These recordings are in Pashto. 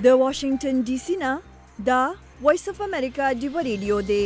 د واشنگټن ډي سي نه دا وایس اف امریکا ډیو ریډیو دی.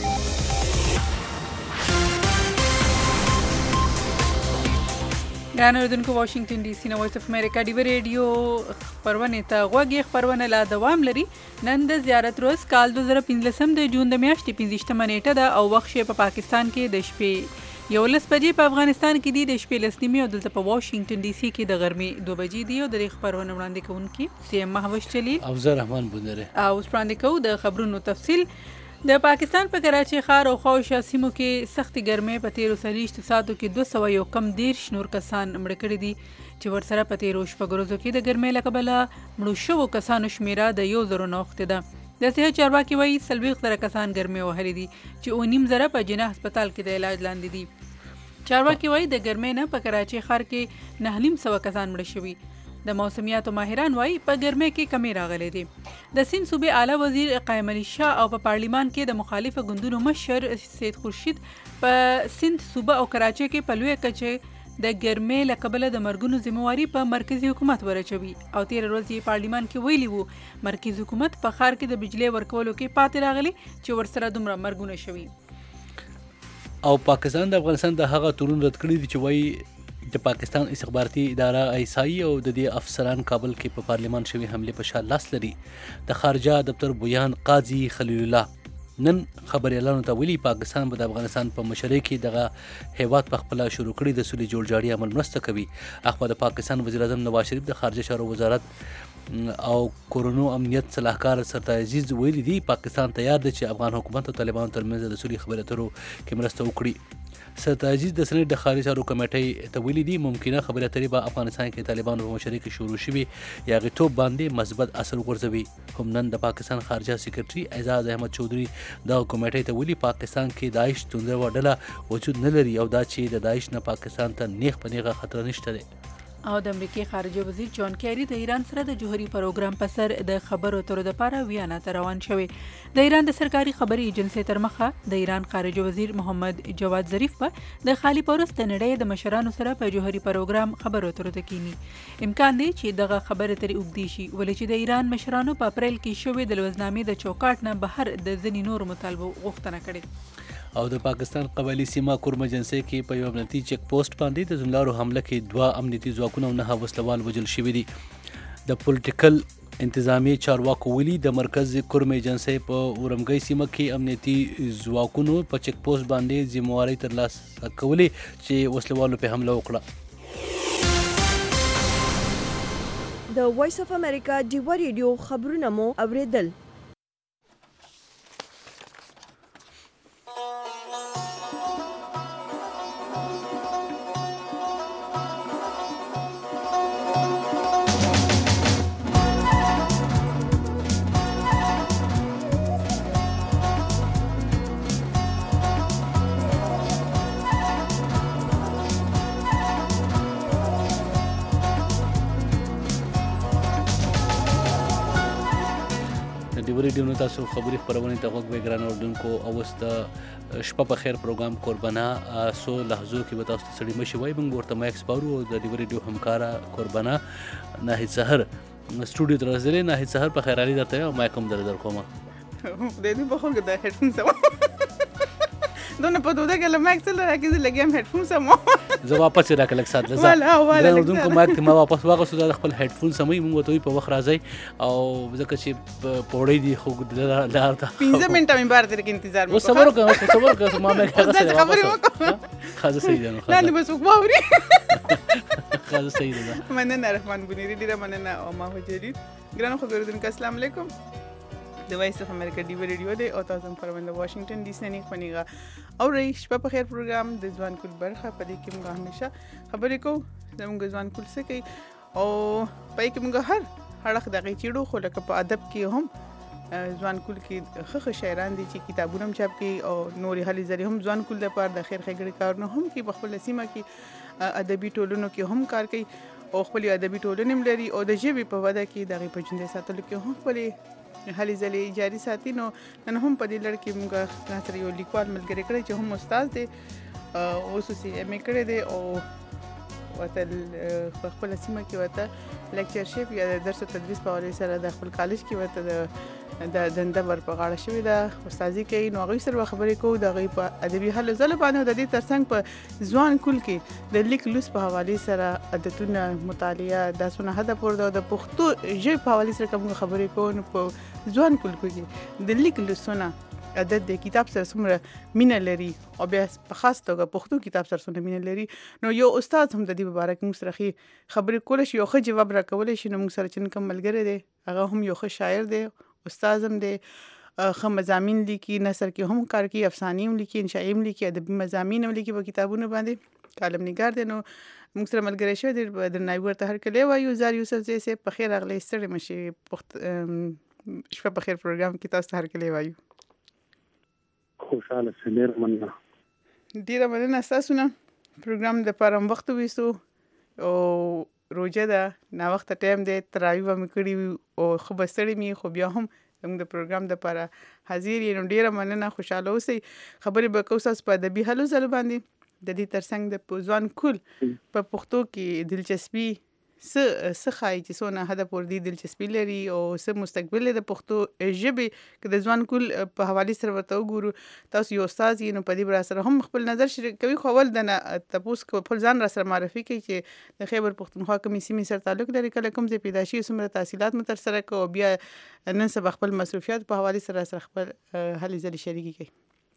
ګران اوریدونکو، واشنگټن ډي سي نه وایس اف امریکا ډیو ریډیو خبرونه ته غوږی. خبرونه لا دوام لري. نن د زیارت روز کال 2015 د جون د میاشتې 15 نیټه ده او وخت په پاکستان کې د شپې 11 بجې، په افغانستان کې دی د شپې 10 نیمې او دلته په واشنگټن ډي سي کې د غرمې 2 بجې دی. او د خبرونه وړاندې کوونکي سیم مهوش جلیل او زه رحمان بندره او وړاندې کوو د خبرونو تفصیل. د پاکستان په کراچي ښار او خواوشا سیمو کې سختي ګرمۍ په 13 ساعتو کې 200 کم 10 نور کسان مړه کړي دي، چې ورسره په 13 شپږ ورځو کې د ګرمۍ له کبله مړو شوو کسانو شمیره د 1000 نه اوښتې ده. د صحت چارواکي وایي 40 کسان ګرمۍ وهلي دي، چې 9.5 په جناح هسپتال کې د علاج لاندې دي. چارواکي وایي د ګرمۍ نه په کراچي ښار کې 950 کسان مړه شوي. د موسمیاتو ماهران وایي په ګرمۍ کې کمی راغلی دی. د سند صوبې اعلی وزیر قائم علي شاه او په پارلیمان کې د مخالفه ګوندونو مشر سید خورشید په سند صوبه او کراچي کې په لویه کچه د ګرمۍ له کبله د مرګونو ذمہواري په مرکزی حکومت ورچوي. او 13 ورځې یې پارلیمان کې ویلي وو مرکزی حکومت په ښار کې د بجلی ورکولو کې پاتې راغلی چې ورسره دومره مرګونه شوي. او پاکستان د افغانستان د هغه تورون رد کړی دي چې وایي د پاکستان استخباراتي اداره ایسائی او د دې افسران کابل کې په پارلیمان شوی حمله په شا لاس لري. د خارجه دفتر بویان قاضي خلیل الله نن خبريالانو ته ویلي پاکستان به د افغانستان په مشرۍ کې دغه هیواد په خپل شروع کړی د سولې جوړجاړي عمل مرسته کوي. اخو د پاکستان وزیر اعظم نواز شریف د خارجه چارو وزارت او کورونو امنیت صلاحکار سرتاج عزیز ویلي دي پاکستان تیار دی چې افغان حکومت او طالبانو ترمنځ د سولې خبرو اترو کې مرسته وکړي. سرتاج عزیز د سنټ د خارجه چارو کمیټې ته ویلي دي ممکنه خبرې اترې به افغانستان کې طالبانو په مشرۍ کې شروع شوي یا غیتوب باندې مثبت اثر وغورځوي. هم نن د پاکستان خارجه سکرټري اعزاز احمد چودھری د کمیټې ته ویلي پاکستان کې داعش توندره ډله وجود نه لري او دا چې د داعش نه پاکستان ته نیغ په نیغه خطر نشته دی. او د امریکای خارجه وزیر جان کیری د ایران سره د جوهري پروګرام په سر د خبرو اترو لپاره ویانا ته روان شوی. د ایران د سرکاري خبري ایجنسی تر مخه د ایران خارجه وزیر محمد جواد ظریف په د خالي پورس د نړۍ د مشرانو سره په جوهري پروګرام خبرو اترو ته کینی. امکان دی چې دغه خبره تر اوږدې شي ولې چې د ایران مشرانو په اپریل کې شوی د لوزنامې د چوکاټ نه بهر د ځینې نورو مطالبو غوښتنه کړې. او د پاکستان قبایلی سیمه کورم ایجنسی کې په یو امنیتي چیک پوسټ باندې د زملارو حمله کې 2 امنیتي ځواکونه او 9 وسلوال وژل شوي دي. د پولیټیکل انتظامی چارواکو ویلي د مرکز کورم ایجنسی په اورمګي سیمه کې امنیتي ځواکونو په چیک پوسټ باندې ذمہواري ترلاسه کولې چې وسلوالو په حمله وکړه. د وایس اف امریکا ډیو ریډیو خبرونه مو اوریدل. ریډیو نو تاسو خبري خبرونه ته غوږ وګران اوردونکو او واست شپه په خیر پروګرام قربانا سو لحظو کې به تاسو سړی مشي وای موږ ورته مایک سپارو د ریډیو همکارا قربانا ناهید سحر سټوډیو ته راځي. ناهید سحر په خیر علي درته مایک هم در کومه د دې په خو کې د هډفون سم دونه په دوده کې لمک سره راکې لګیم هډفون سم زه واپس راکلک سات لزه د اردوونکو مایک ته ما واپس واغسو د خپل هډفون سمې موږ ته په وخت راځي او ځکه چې پوړې دي خو لار ته 15 منټه مې بار تر کې انتظار وکړ. صبر وکړه ما مې خاصه صحیح ده نه نه بس وګوري خاصه صحیح ده. مننه رحمان بنيري ډیره مننه او ما وجري ګرانو خبرونه السلام علیکم. د وایس اف امریکا ډیو ریډیو دی او تاسو په وړاندې واشنگټن ډي سي نه خونیغه او ریښ په خیر پروګرام د ځوان کول برخه په دې کې موږ همیشه خبرې کوو زموږ ځوان کول څه کوي او په کې موږ هر اړخ دغه چیړو خو لکه په ادب کې هم ځوان کول کې خخ شاعران دي چې کتابونه هم چاپ کوي او نوري هلي زری هم ځوان کول لپاره د خیر خګړې کارونه هم کوي. په خپل سیمه کې ادبي ټولنو کې هم کار کوي او خپل ادبي ټولنې لري او د ژبې په وده کې دغه په ژوندۍ ساتلو کې هم خپل هلي ځلې جاري ساتي. نو نن هم په دې لړ کې موږ سره یو لیکوال ملګری کړی چې هم استاد دی اوس یې ایم ای کړی دی او وته په خپل سیمه کې وته لیکچرشپ یا درس او تدریس په حواله سره د خپل کالج کې وته د دنده ور په غاړه شوی د استادي کوي نو غوي سره خبرې کوو د غي په ادبي حل زله باندې د دې ترڅنګ په ځوان کول کې د لیک لوس په حواله سره عادتونه مطالعه د سونه هدف ورته د پښتو ژبه په حواله سره کوم خبرې کوو نو په ځوان کول کې د لیک لوسونه عادت د کتاب سره څومره مینه لري او بیا په خاص توګه پښتو کتاب سره څومره مینه لري نو یو استاد هم د دې مبارک موږ سره خبرې کول شي یو ښه جواب راکول شي نو موږ سره چې کوم ملګری دی هغه هم یو ښه شاعر دی استاد هم دی ښه مضامین لیکي نثر کې هم کار کوي افسانې هم لیکي انشائي هم لیکي ادبي مضامین هم لیکي په کتابونو باندې کالم نگار دی نو موږ سره ملګری شوی دی درناوی ورته هرکلی وایو زار یوسف زی صاحب په خیر راغلی ستړي مشي شپه په خیر پروګرام کې تاسو ته هرکلی وایو خوشاله سلیر مننه ډیره مننه تاسو نه پروګرام د پرم وخت وېسو او روزه ده نا وخت ټایم دی تراوی و مکړی او خو بسړی می خو بیا هم موږ د پروګرام د لپاره حاضر یم ډیره مننه خوشاله اوسئ خبرې به کوو تاسو په ادبي حلو زل باندې د دې ترڅنګ د پوزوان کول په پښتو کې دلچسپي څه خای چې سونه هدف ور دي دلچسپي لري او څه مستقبل د پښتو ژبه کې د ځوان کول په حواله سره ورته وګورو تاسو یو استاد یې نو په دې بر سره هم خپل نظر شریک کوي خو ول د تاسو خپل ځان را سره معرفي کوي چې د خیبر پښتونخوا کومې سیمې سره تعلق لري کله کوم ځای پیدا شي سمره تحصیلات متر سره کو بیا نن سبا خپل مصروفیات په حواله سره خپل هلي ځلې شریکي کوي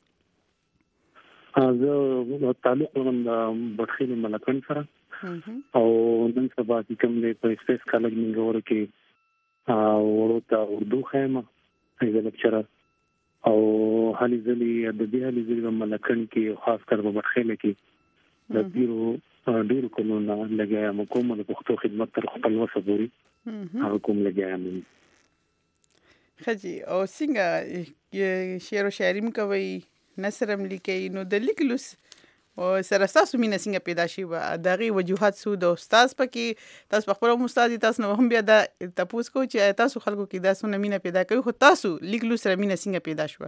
زه تعلق لرم د بخیل ملکن سره او نن سبا چې کوم دی په اسپیس کالج منګور کې ورته اردو خیمه ایزه لیکچر او حالي ځلې ادبي حالي ځلې په ملکن کې خاص کر په بخیل کې د ډیرو کومونه لګیا کوم د پښتو خدمت تر خپل وسه پوری هغه کوم لګیا مې خجی او څنګه شعر او شاعري کوي نثرم لیکي نو د لیکلوس او سره تاسو مینه څنګه پیدا شي و دغه وجوهات سو د استاد پکې تاسو په خپل استاد تاسو نو هم بیا د تاسو کو چې تاسو خلکو کې دا سونه مینه پیدا کوي خو تاسو لیکلوس سره مینه څنګه پیدا شو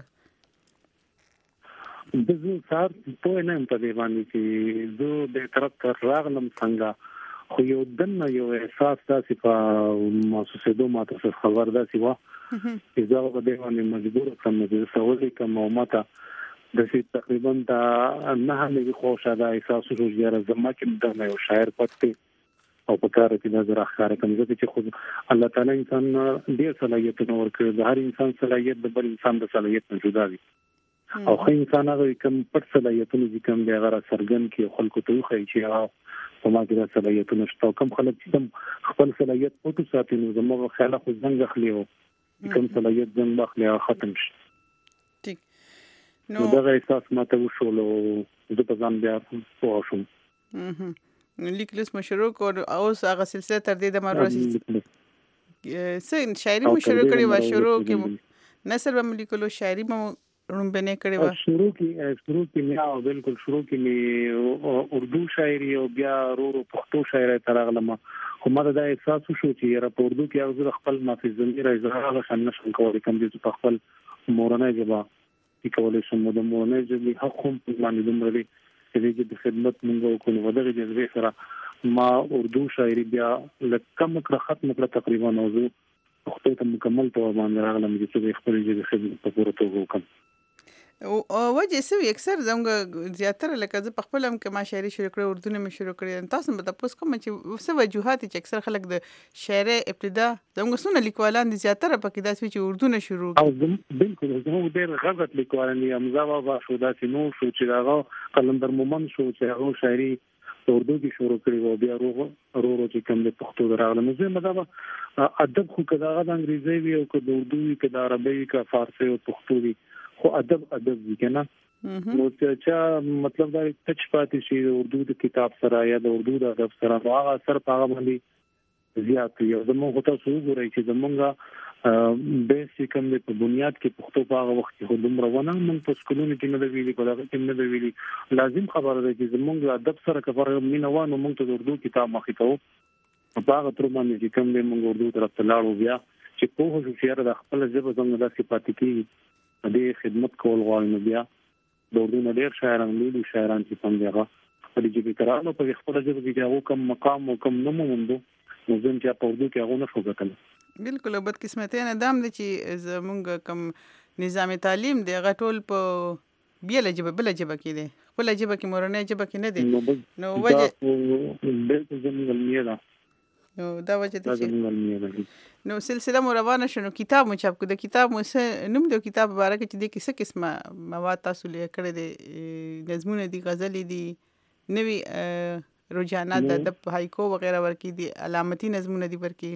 د زه سار په نه په دی باندې چې زه د طرف تر راغلم څنګه خو یو دنه یو احساس تاسو په مؤسسه دوه ماته خبر ده سی وا چې زه په دې باندې مجبور کوم چې سوالي کوم او ماته د سي تقریبا دا نه هلي خوشا دا احساس شو چې زما کې د یو شاعر پټ او په کار کې نظر اخاره کوم چې خود الله تعالی انسان ډیر صلاحیت نور کړ د هر انسان صلاحیت د بل انسان د صلاحیت نه جدا دي او خو انسان هغه کوم پټ صلاحیتونه چې کوم دی هغه سرګن کې خلکو ته خو چې په ما کې د صلاحیتونو شته کوم خلک چې خپل صلاحیت پټو ساتي نو زموږ خیال خو څنګه خلیو کوم صلاحیت څنګه بخلیا ختم شي نو دا احساس ماته وشول او د په ځان بیا پوه شوم لیکلس مشروع او اوس هغه سلسله تر دې د مراسي شاعري مشروع کړي و شروع کې نثر به لیکلو شاعري به رومبنه کړي و شروع کې مې بالکل شروع کې مې اردو شاعري او بیا پښتو شاعري ترغلم خو ما دا احساس شو چې را په اردو کې هغه خپل نافذ اظهار غشن نشم کولای کوم چې په خپل مورنۍ ژبه کولای شم د مورنۍ ژبې حق هم باندې دومره چې د خدمت مونږ کوو ودغه جذبه سره ما اردو شاعري بیا لکم کړه ختم کړه تقریبا موضوع پښتو ته مکمل تور باندې راغلم چې خپل ژبه خدمت په پوره توګه وکم او وجه سوي اکثر زموږ زیاتره لکه زه په خپل هم کې ما شاعري شروع کړې اردو نه مې شروع کړې تاسو به تاسو کوم چې څه وجوهات چې اکثر خلک د شاعري ابتدا زموږ سونه لیکوالان دي زیاتره پکې داسې چې اردو نه شروع او بالکل زموږ ډېر غزت لیکوالان دي امزا بابا شو داسې نو شو چې هغه قلندر مومن شو چې هغه شاعري اردو کې شروع کړی او بیا ورو چې کوم د پښتو دراغله نو زه مطلب ادب خو کدا د انګریزي وی او کدا اردو وی کدا عربي کا فارسی او پښتو وی خو ادب وی کنه نو چې مطلب دا ټچ پاتې شي اردو د کتاب سره یا د اردو د ادب سره هغه اثر پاغه باندې زیات یو زموږ ته څو ګورای چې زمونږه بیسیکم په بنیاد کې پښتو پاغه وخت کې دومره ونه من په سکولونو کې نه دی ویلي په دغه کې نه دی ویلي لازم خبره ده چې زمونږ ادب سره کفر مينوانو مونږ ته اردو کتاب مخې ته پاغه تر باندې چې کوم دی مونږ اردو طرف ته لاړو بیا چې په هغه شعر د خپل ژبه څنګه د صفات کې د خدمت کول غواړي نو بیا د اردو نه ډېر شاعران چې څنګه په دې کې کارانو په خپل ځای کې هغه کم مقام او کم نوم موندو نو زم چې په اردو کې هغه نه شو ګټل. بالکل بد قسمتي نه دام دي چې زمونږ کم نظام تعلیم دی هغه ټول په بل جبه کې دی خپل جبه کې مورنۍ جبه کې نه دی نو وجه بالکل زموږ علمي ده نو دا وجه دا دي چې زموږ علمي ده نو سلسله مو روانه شنو کتاب مو چاپ کو د کتاب مو نوم د کتاب مبارک چې د کیسه قسمه مواد تاسو لیکل کړی دي نظمونه دي غزلې دي نوی رجحانات د هایکو وغیرہ ورکی دي علامتي نظمونه دي ورکی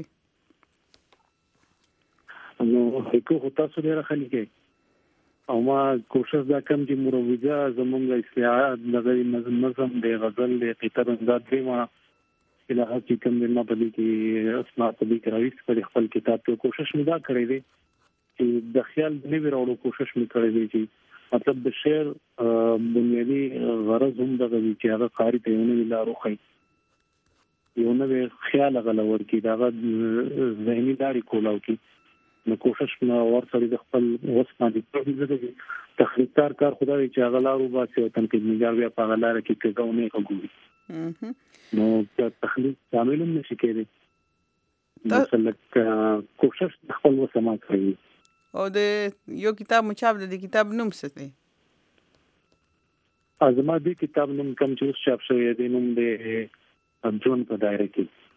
نو هیڅ خو تاسو ډیر خلک کې او ما کوشش دا کوم چې مروجه زمونږ اصلاحات دغه نظم د غزل د قطر انداز دی ما اله چې کوم د ما په دې کې اسناد په دې کې راويست په خپل کتاب ته کوشش مې دا کړې دي چې د خیال نوی راوړو کوشش مې کړې دي چې مطلب د شعر بنیادی غرض هم دغه چې هغه قاری ته یو نه لارو خي یو نه خیال غلور کې دا ذهني داری کولاو کې نو کوشش نه ورسره د خپل وسمه دي تخریبکار کار خدای چې غلارو باسي او تنقید نگار بیا په غلاره کې کېږي کوي نو تخریب شامل نشي کېږي مثلا کوشش خپل وسمه کوي او د یو کتاب مچاب د کتاب نوم څه دی ازما دې کتاب نوم کوم چې چاپ شوی دی نوم د جون په دایره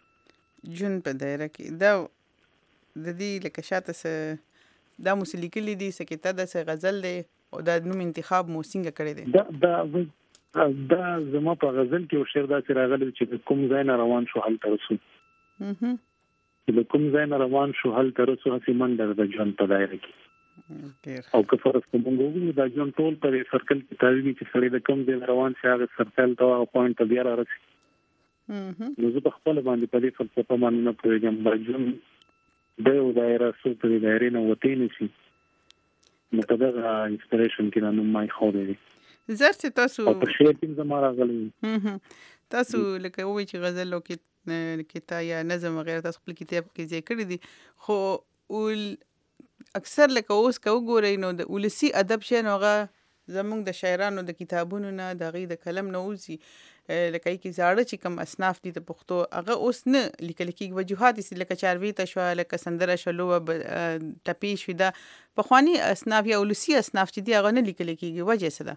کې دا د دې لکه شاته څه دا موسیقي دي سکه دا څه غزل دی او دا نوم انتخاب مو څنګه کړی دی دا زما په غزل کې او شعر دا چې راغلی چې کوم ځای نه روان شو حل ترسو چې کوم ځای نه روان شو حل ترسو هسي منډر د ژوند په دایره کې او که فرض کوم وګورو دا ژوند ټول پر سرکل کې تاویږي چې سړی د کوم ځای روان شي هغه سرکل ته او پوینټ ته بیا راځي نو زه په خپل باندې په دې فلسفه باندې نه پوهیږم دا ژوند د دایره سو په دایره نه وتی نشي نو دا انسپریشن کې نو مای خو دی زر چې تاسو په شعر کې زموږ راغلی تاسو لکه وایي چې غزل او کتاب یا نظم وغیرہ تاسو خپل کتاب کې ذکر کړی دي خو اکثر لکه اوس کو ګورئ نو د ولسی ادب شې نوغه زمونږ د شاعرانو د کتابونو نه د غي د کلم نه اوسي لکه کې زاړه چې کم اصناف دي د پښتو هغه اوس نه لیکل کېږي وجوهات دي لکه چاروي تشوا لکه سندره شلو ټپی شو دا په خواني اصناف یا ولسی اصناف چې دي هغه نه لیکل کېږي وجه څه ده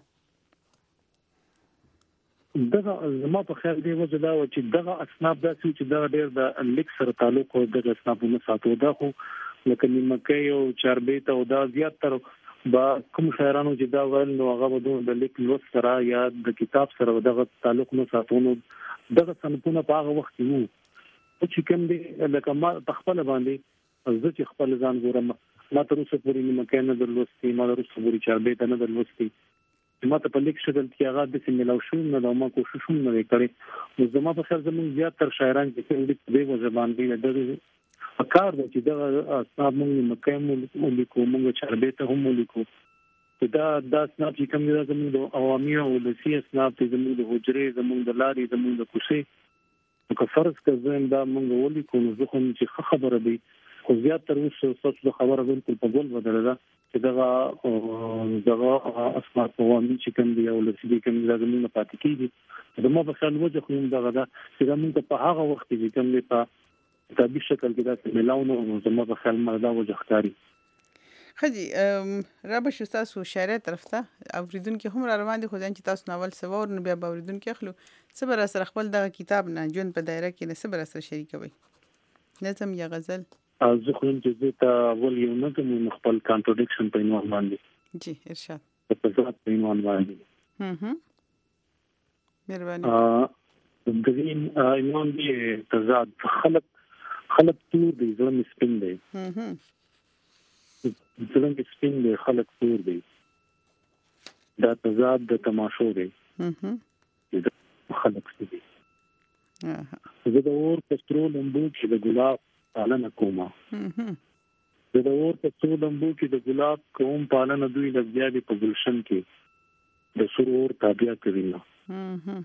دغه زما په خیال دی وجه دا و چې دغه اصناف داسې چې دغه ډېر د لیک سره تعلق او دغه اصنافونه ساتو دا خو لکه نیمکۍ او چاربیت او دا زیات تر با کوم شاعرانو چې دا ول نو هغه د لیک لوست سره یا د کتاب سره دغه تعلق نه ساتونو دغه سنتونه په هغه وخت وو چې کوم دی لکه ما تخپل باندې زه چې خپل ځان ګورم ما تر اوسه پورې نیمکۍ نه درلوستي ما تر اوسه پورې چاربیت نه درلوستي ما ته په لیک شګل کې هغه د سیملو شو نه دا ما کوشش هم نه کړی نو زما په خیال زموږ زیات تر شاعران چې د دې زبان دی د کار د چې دا اصحاب موږ مکه مو لیکو موږ چاربیت هم لیکو دا اصناف چې کوم دي زموږ د عوامي او ولسی اصناف چې زموږ د حجرې زموږ د لارې زموږ د کوڅې نو که فرض کړم دا موږ ولیکو نو ځکه چې خبره دی خو زیات تر اوسه څه خبره بالکل په ګول بدل ده چې دغه اصناف عوامي چې کوم دي او ولسی کوم دي زموږ پاتې کیږي د ما په خیال وجه خو دغه ده چې موږ په هغه وخت کې کوم دي په کتابي شکل کې دا ملاونه زما په خیال مردا وجه ښکاری خدي رب شو تاسو شاعر طرف ته اوریدونکو هم را روان دي خو ځان چې تاسو ناول سوور نو بیا اوریدونکو اخلو صبر سره خپل دغه کتاب نه جون په دایره کې نه صبر سره شریکوي نظم یا غزل زه خو چې ته ول یو نه کوم خپل کانټرډکشن په عنوان باندې جی ارشاد په ذات په عنوان باندې مهرباني د دې عنوان دی تضاد خلق تور دی ځل سپین دی ځل سپین دی خلق تور دی دا تضاد د تماشو دی خلق دی زه د اور پسترو لمبو کې د ګلاب پالنه کومه زه د اور پسترو لمبو کې د ګلاب کوم پالنه دوی لږه دی په گلشن کې د سرور تابع کوي نه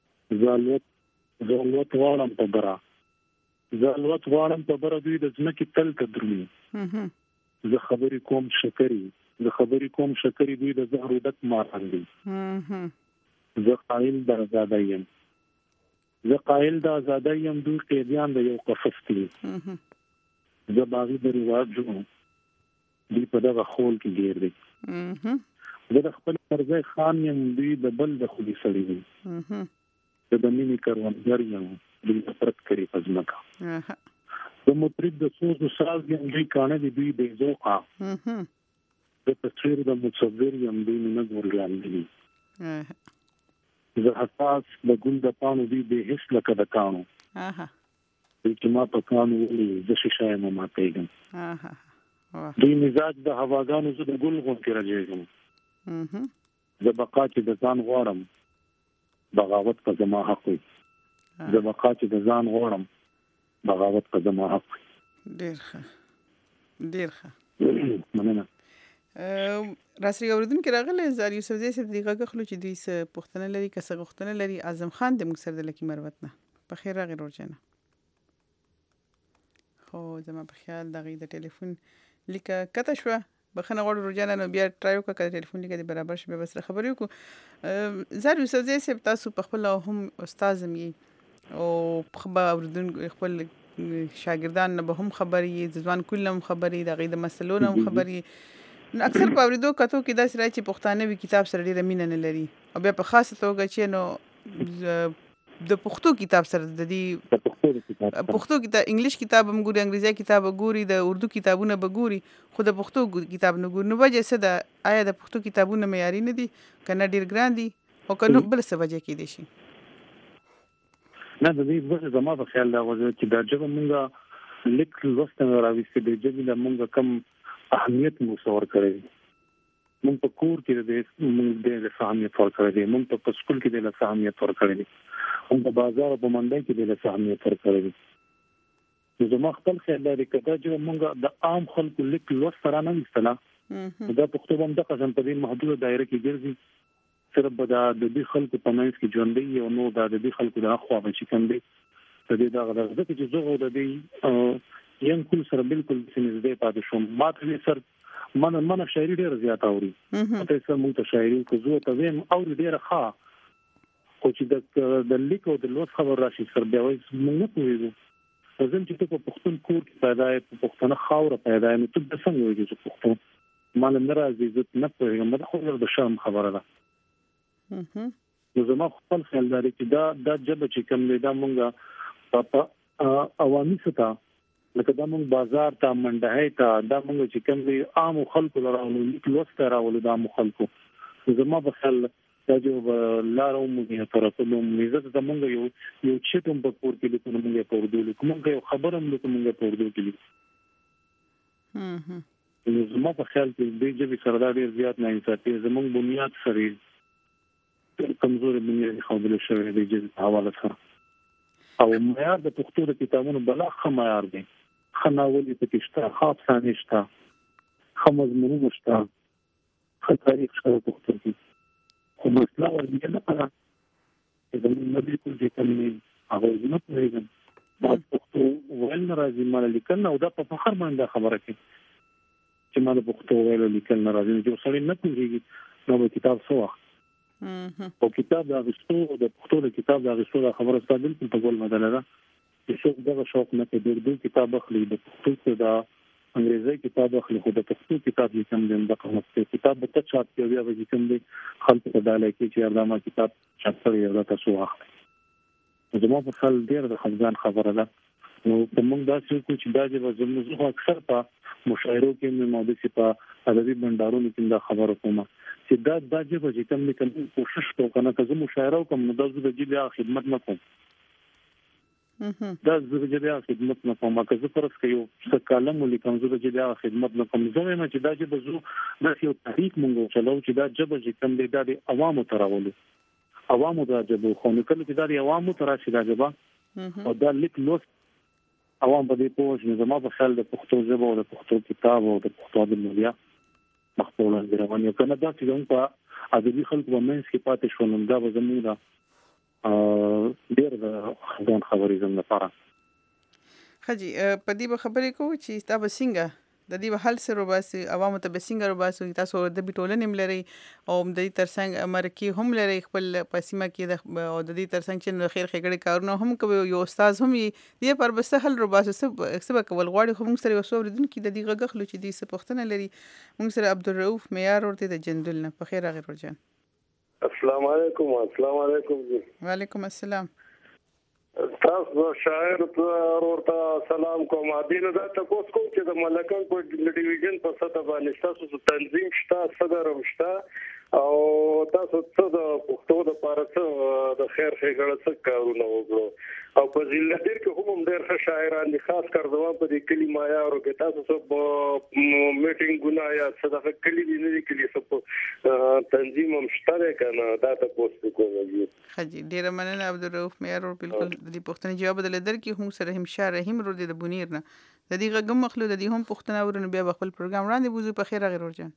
زالوت غواړم په برا زالوت غواړم په برا دوی د ځمکې تل ته درومي زه خبرې کوم شکرې دوی د زهر ودک ماران دي زه قائل د آزادۍ یم دوی قیدیان د یو قفس دي زه باغی د رواج جوړم دوی په دغه خول کې ګیر دي زه د خپل فرزای خان یم دوی د بل د خولي سړي دي زه د مینې کروندګر یم دوی نفرت کوي په ځمکه د مطرب د سوز ساز یم دوی کانه دي دوی بې ذوقه د تصویر د مصور یم دوی نه ګورګان دي زه حساس د ګل د پانو دوی به هیڅ لکه د کانو چې ما په کانو ولې زه شیشه یم ما پیګم دوی مزاج د هواګانو زه د ګل غون کې راځم زه بقا چې د ځان غواړم بغاوت په زما حق وي زه بقا چې د ځان غواړم بغاوت په زما حق وي ډیر ښه مننه راسي اوردونکو راغله زار یوسف زئی صاحب دغه غخلو چې دوی څه پښتنه لري کسه غختنه لري اعظم خان د موږ سره د لکی مروت نه په خیر راغی ورجنه خو زما په خیال دغه د ټلیفون لیکه کته شو بخنه غوړ ورجنه نو بیا ټرایو کړه ټلیفون لیکه د برابر شي به بس خبرې وکړو زار یوسف زئی صاحب تاسو په خپل هم استاد مې او خبر اوردونکو خپل شاګردان نه به هم خبرې ځوان کلم خبرې دغه د مسلونو هم خبرې اکثر په اوریدو کتو کې داسې راځي چې پښتانه وی کتاب سره ډیره مینه نه لري او بیا په خاصه توګه چې نو د پښتو کتاب سره د دې پښتو کتاب انګلیش کتاب هم ګوري انګریزي کتاب ګوري د اردو کتابونه به ګوري خو د پښتو کتاب نه ګوري نو وجه څه ده آیا د پښتو کتابونه معیاري نه دي کنه ډیر ګران دي او کنه بل څه وجه کې دي شي نه د دې وجه زما په خیال دا وجه چې دا جبه مونږه لیک لوستنه راوستي د جبه د مونږه کم اهمیت مصور کړی مونږ په کور کې د اهمیت ور کړی مونږ په سکول کې د اهمیت ور کړی مونږ په بازار او په منډي کې د اهمیت ور کړی نو زما خپل خیال لري کدا چې مونږ د عام خلکو لیک لوستره نه وستلا دا پښتو باندې د قسم په دې محدوده دایره کې ګرځي صرف د دې خلکو په منځ کې ژوندۍ او نو د دې خلکو د اخوا به چې کوم دي د دې دغه چې زه د دې یم کول سره بالکل سنځدې پاتې شوم ما ته سر من شاعري ډیره زیاته اوري ته سم مو ته شاعري کو زه ته ویم او ډیره ښه خو چې د لیک او د لوست خبر راشي سر بیا وایي موږ نه پوهیږو زم چې په پښتون کور کې پیدا یم په پښتون خاور پیدا یم ته د څنګه وایي چې پښتون مال نه راځي زه نه پوهیږم دا خو د شرم خبره ده نو زما خپل خیال لري چې دا جبه چې کوم دا مونږه په عوامي سطح لکه دا مونږ بازار ته منډه ته دا مونږ چې کوم عام خلکو لراولو لیک لوست راولو دا عام خلکو زما په خیال دا جو لارو مونږه تر ټولو عزت د مونږ یو چټم په پور کې لیکو مونږه په اردو لیکو مونږ یو خبرم لیکو مونږه په اردو کې لیکو زما په خیال کې د جبه سردار ډیر زیات نه انصافي زمونږ بنیاد سره کمزوري بنیاد خوبل شوی دی چې حواله سره او معیار د پښتو د کتابونو بلاغ معیار دی خناولي پکشته خاص ثانیشته خمزمنو شته خطرې شته پښتو کې خو مسله ورته نه پره چې د نبی کو چې کومې هغه نه پوهیږم دا پښتو ویل راځي مال لیکل او دا په فخر باندې خبره کوي چې مال پښتو ویل لیکل راځي چې سړی نه پوهیږي نو کتاب څه وخت او کتاب د غشتو د پښتو د کتاب د غشتو د خبره ستاسو په ټول مدله ده چې څوک دغه شوق نه کوي د اردو کتاب اخلي د پښتو کې د انګریزي کتاب اخلي خو د پښتو کتاب یې کم دي د کوم کتاب په تچات کې بیا به کوم دي خلک په داله کې چې ارزما کتاب چاپړ یو د تاسو اخلي زموږ په خل ډیر د خفګان خبره ده نو موږ دا چې دا چې زموږ اکثر په مشاعرو کې موضوع چې په ادبي بندارونو کې دا خبره کومه چې دا چې په کوم نه کوم کوشش وکړه چې مشاعره کوم نو د جبه خدمت نه کوم دا زه جبه خدمت نه کوم که زه پرس کې یو څه کالم ولیکم زه جبه خدمت نه کوم زه نه چې دا چې بزو د یو تحریک مونږ چلو چې دا جبه چې کوم دی د عوامو تراولو عوامو دا جبه خو نو کله چې دا عوامو تراشي دا جبه او دا لیک لوست عوام په دې پوښتنه زما په خیال د پښتو ژبه او د پښتو کتاب او د پښتو د ملیا مخطوطه روان یو کنه دا چې موږ په ادبي خلکو باندې کې پاتې شول دا به زموږ ډېر د خبرې زموږ لپاره خجی په دې خبرې کوو چې تاسو څنګه د دې به حل سره وباسي عوامو ته به څنګه وباسي تاسو د ټولنې ملري او د دې ترڅنګ مرکي هم لري خپل پسیمه کې او د دې ترڅنګ چې خیر ښېګړې کارونه هم کوي یو استاد هم دې پر بس حل وباسي سبا کول غواړي خو موږ سره یو څو ورځې د دې غږخلو چې دې څه پوښتنه لري موږ سره عبدالرؤف معیار ورته د جندل نه په خیر غیر ورجان السلام علیکم وعلیکم السلام تاسو شاعر ورته سلام کوم دین دا تاسو کوم چې د ملکان په ډیویژن په سطح باندې تاسو تنظیم شته صدر شته او تاسو څه د پښتو د پارڅ د خیر ښېګړه څه کارونه وکړو او په ضلع کې هم ډېر ښه شاعران دي خاص کر دوه په دې کلی مایارو کې تاسو څه میټینګونه یا صدقه کلی دي نه کلی څه تنظیم هم شته کنه دا تاسو کوم دي خجی ډیر مننه عبدالرؤف معیار بالکل د دې پښتنې جواب بدل درکې هم سره همشار رحیم رو د بنیر نه د دې غږم مخلو د دې هم پښتنه ورنه بیا خپل پروګرام وړاندې بوزو په خیر غیر ورجان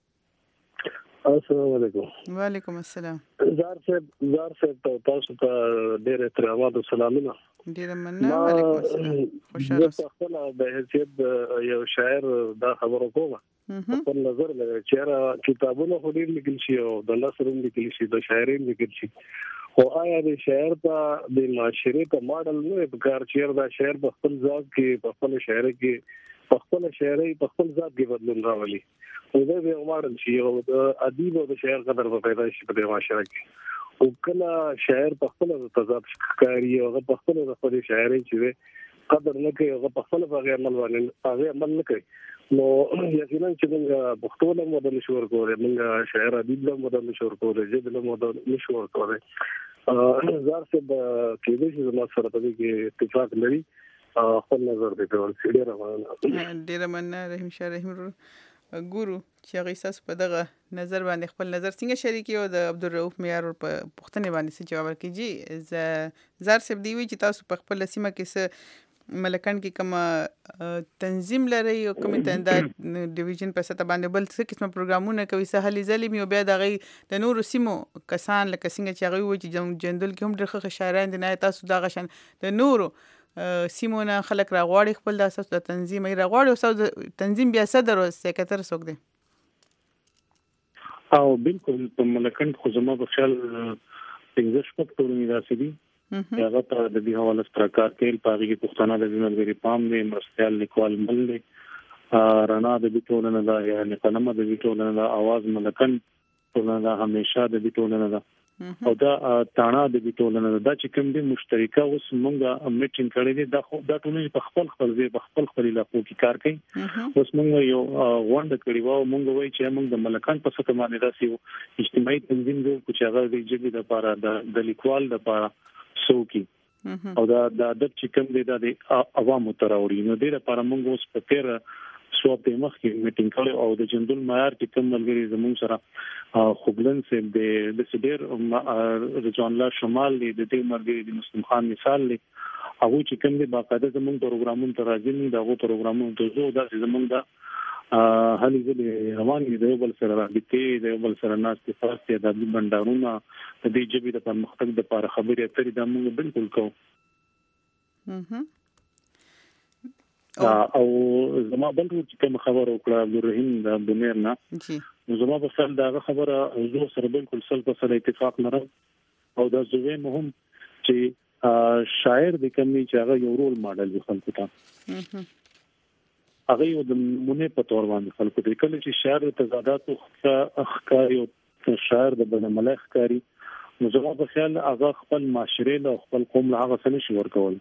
السلام علیکم وعلیکم السلام زار صاحب تاسو ته ډېر احترامات او سلامونه ډیر مننه وعلیکم السلام خوشاله خپل د حیثیت یو شاعر دا خبرو کومه په نظر لري چې کتابونه خو ډېر لیکل شي او د نثر لیکل شي د شاعري لیکل شي او آیا د شاعر ته د معاشري په ماډل نه په کار چې دا شاعر په خپل ځای کې په خپل شاعري کې په خپل شاعري په خپل ځای کې بدلون راولي او دا یو ماډل شي او د ادیب او د شاعر قدر په پیدا شي په معاشره کې او کله شاعر په خپل تضاد ښکاری او په خپل د خپل شاعري چې قدر نه کوي او په خپل هغه عمل نه کوي نو یقینا چې موږ پښتو له مدل شو ورکوړو موږ شاعر ادیب له مدل شو ورکوړو چې د مدل نشو ورکوړو زار صاحب کې دې چې زما سره په کې اتفاق لري خپل نظر دې په ورسېډه ډیر مننه رحیم شاه رحیم ګورو چې هغه اساس په دغه نظر باندې خپل نظر څنګه شریکي او د عبدالرؤف معیار په پښتنې باندې څه جواب ورکړي زار صاحب دی وی چې تاسو په خپل سیمه کې څه ملکان کې کوم تنظیم لري او کوم تندار ډیویژن په سطح باندې بل څه قسمه پروګرامونه کوي سهالي ظلمي او بیا د نورو سیمو کسان لکه څنګه چې هغه وایي چې جندل کې هم ډېر شاعران دي نه تاسو دا غشن د نورو سیمونه خلک راغواړي خپل د اساس د تنظیم یې راغواړي او د تنظیم بیا صدر او سیکریټر څوک دی او بالکل په ملکان خو زما په خیال پنځه شپږ ټولنې داسې دي هغه ته د دې حواله سره کار کوي په هغه کې پښتانه د ژوندګری پام دی مرستيال لیکوال مل دی رڼا د دې ټولنې دا یعنی قلم د دې ټولنې دا आवाज ملکان ټولنه همیشه د دې ټولنې دا او دا تانا د دې ټولنې دا چې کوم دي مشترکه اوس مونږه میټینګ کړی دی دا ټولنې په خپل علاقو کې کار کوي اوس مونږ یو غونډه کړې و او مونږ وایي چې مونږ د ملکان په څیر باندې داسې اجتماعي تنظیم جوړ چې هغه د جګړې لپاره د لیکوال لپاره سوکي او دا د ادب چې کوم دی د عوامو تر اوري نو د لپاره موږ اوس په تیر سواب د مخ کې میټینګ کړو او د جندل معیار چې کوم ملګری زموږ سره خوبلن سه د سډیر رجوان الله شمال د دې ملګری د مسلم خان مثال دی هغه چې کوم دی باقاعده زموږ پروګرامونو ته راځي نه دغه پروګرامونو ته زو د زموږ د هلي ځلې روان دي د بل سره راځي د بل سره ناس په فارسي د بندرونو د دې جبې د پرمختګ لپاره خبرې اترې د موږ بالکل کوو او زما بل چې کوم خبر وکړه عبدالرحیم د بنیر نه زما په خپل دا خبره زه سره بالکل سره اتفاق لرم او دا زوی مهم چې شاعر د کومي چې هغه یو رول ماډل وي خلکو ته هغه یو د مونږ په تور باندې خلکو ته کله چې شاعر تضادات او ښکاری او شاعر د بنملخ ښکاری نو زما په خیال هغه خپل معاشره له خپل قوم له هغه څه نشي ورکول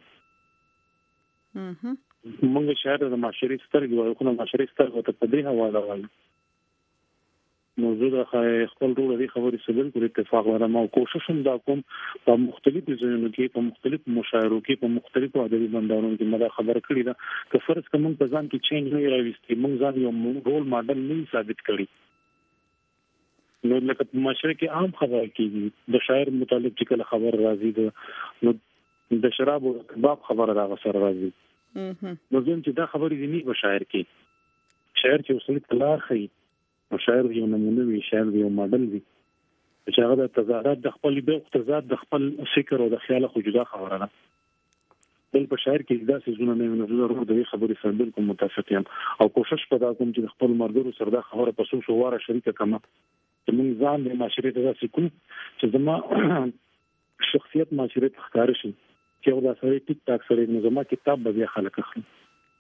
موږ شاعر د معاشري سترګې وایو خو معاشري سترګې ته په دې حواله وایو موضوع د خپل ټول دې خبرې سره پر اتفاق لرم او کوشش هم دا کوم په مختلفو ځایونو کې په مختلفو مشاعرو کې په مختلفو ادبي بندرونو کې مدا خبر کړی دا که فرض کوم په ځان کې چینج نه راوستي موږ ځان یو رول ماډل نه ثابت کړی نو لکه په معاشره کې عام خبره کیږي د شاعر متعلق چې کله خبر راځي د شراب او کباب خبره راغ سره راځي نو ځین چې دا خبرې دي نه په شاعر کې شاعر چې اصلي کلار خي او شاعر یو نمونه وي شاعر یو ماډل وي چې هغه د تضادات د خپل به تضاد د خپل فکر او د خیال خو جدا خبره ده بل په شاعر کې داسې زونه نه وینم ضرور د خبرې سره بالکل متفق یم او کوشش پدا کوم چې خپل مرګرو سره دا خبره په څو واره شریکه کما چې موږ ځان د معاشرې ته داسې کوم چې زما شخصیت معاشرې ته ښکار شي چې یو دا سره ټیک ټاک سره نو زما کتاب به خلک اخلي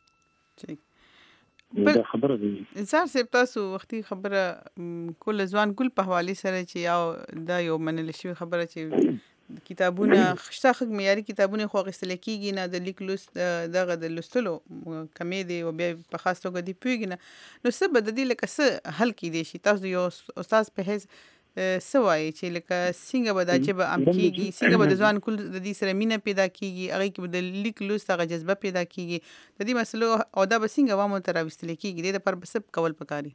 دا خبره ده زار سپ تاسو وختي خبره کول ځوان کول په حواله سره چې یو دا یو منل شي خبره چې کتابونه خشتاخ معیاري کتابونه خو غسل کیږي نه د لیک لوست دغه د لوستلو کمې دي او بیا په خاص توګه دی پیږي نه نو څه بد دي لکه څه حل کې دي شي تاسو یو استاد په هیڅ سوای چې لکه څنګه به دا چې به ام کیږي څنګه به د ځوان کول د دې سره مینه پیدا کیږي هغه کې به د لیک لوست هغه جذبه پیدا کیږي د دې مسلو او دا به څنګه وامو تر واستل کیږي د پر بسب کول پکاري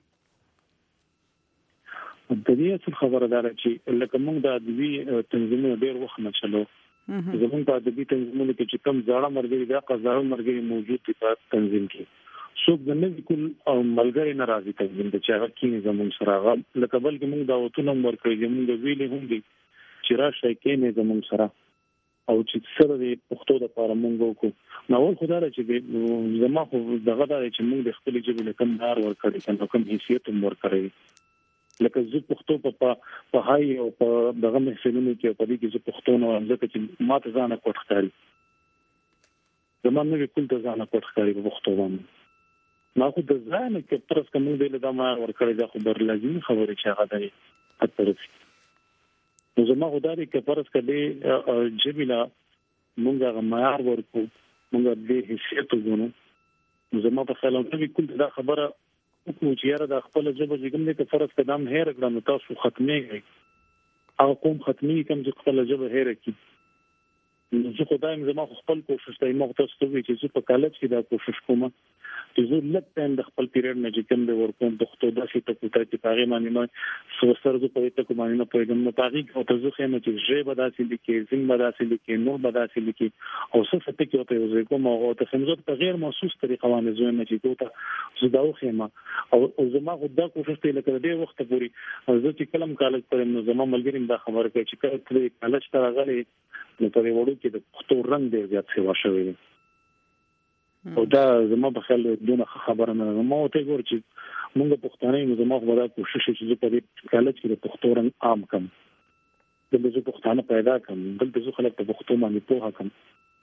د دې اصل خبره ده چې لکه موږ د ادبي تنظیمونو ډیر وخت نه چلو زموږ په ادبي تنظیمونو کې چې کم ځاړه مرګري دا قزاړه مرګري موجود دي په تنظیم کې څوک د نوې کول او ملګری ناراضي تنظیم د چا کې زموږ سره غل لکه بلکې موږ دا وتونه ورکړي موږ ویلې هم دي چې راشه کې نه زموږ سره او چې سره د پښتو د لپاره موږ کو نو خدای چې زما خو دغه دا چې موږ د خپل ژبې لکم دار ورکړي کنه کوم حیثیت هم ورکړي لکه زه پښتو په هاي او په دغه محفلونو کې په دې کې زه پښتو نو ځکه چې ماته ځان کوټ ښکاري زمونږ کول ته ځان کوټ ښکاري په پښتو باندې ما خو د ځان کې پرس کوم دی له ما ورکړی دا خبر لازمي خبره چې هغه دی اته نو زما خدای کې پرس کړي جبیلا مونږه هغه معیار ورکو مونږه دې حیثیت وګورو زما په خیال کې کول دا خبره کوم چې یاره د خپل ژبه چې کوم دې ته فرض قدم هیر کړم تاسو ختمي او کوم ختمي کوم چې خپل ژبه هیر کی نو زه خدایم زما خپل کوشش کوي مخ تاسو ته چې زه په کالج کې دا کوشش کوم چې زه لږ ټایم د خپل پیریډ نه چې کوم د ورکوم پښتو داسې ته کوته چې پاره باندې ما سره زه په دې ته کوم نه پوهیږم نو پاره کې او ته زه خمه چې ژبه به داسې لیکي زین به داسې لیکي نو به داسې لیکي او څه څه کې ته یو کوم او ته خمزه په غیر محسوس طریقه باندې زه نه چې کوته زه دا خمه او زما خدا کوشش ته لکه دې وخت پوري زه چې کلم کالج پرم نو زما ملګری دا خبره کوي چې کله کالج ته راغلی نو په دې وړو کې د پښتو رنگ ډیر زیات څه واښوي او دا زما په خیال دونه خبره نه ما ته ګور چې موږ پښتانه یو زما خو دا کوشش چې په دې کالج کې د پښتو رنگ عام کم د دې پښتانه پیدا کم دلته زه خلک په پښتو باندې پوهه کم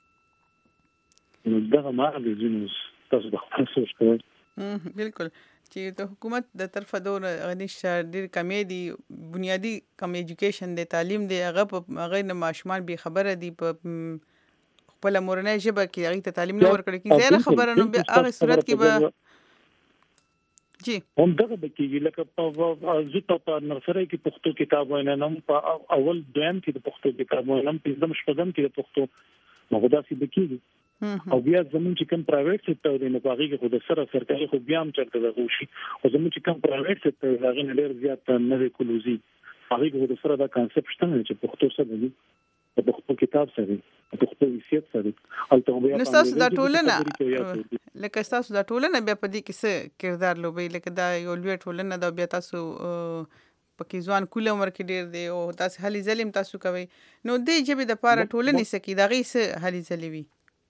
نو دا ما د جنوس تاسو د خپل سوچ کوئ بالکل چې د حکومت د طرفه دور غنیش ډیر کمی دي بنیادی کم ایجوکیشن دی تعلیم دی هغه نه ماشومان به خبره دي په خپل مورنۍ ژبه کې هغه ته تعلیم نه ورکړي کی زیاده خبره نو به هغه صورت کې به جی هم دغه بکیږي لکه په زه په نرسري کې پښتو کتاب وینم په اول دویم کې د پښتو کتاب وینم په دم شپږم کې د پښتو مغدا سي بکیږي او بیا زمون چې کوم پرایویټ سکتور دی نو هغه کې خود سره سرکاري خو بیا هم چرته غوشي او زمون چې کوم پرایویټ سکتور هغه نه ډیر زیات نه وکولوزي هغه کې خود سره دا کانسپټ شته چې پښتو سره دی په پښتو کتاب سره په پښتو حیثیت سره البته بیا نو تاسو دا ټولنه لکه تاسو دا ټولنه بیا په دې کې څه کردار لوبي لکه دا یو لوی ټولنه دا بیا تاسو پکې ځوان کول عمر کې ډیر دی او تاسو هلي ظلم تاسو کوي نو دې چې به د پاره ټولنه سکی دا غي څه هلي ظلوي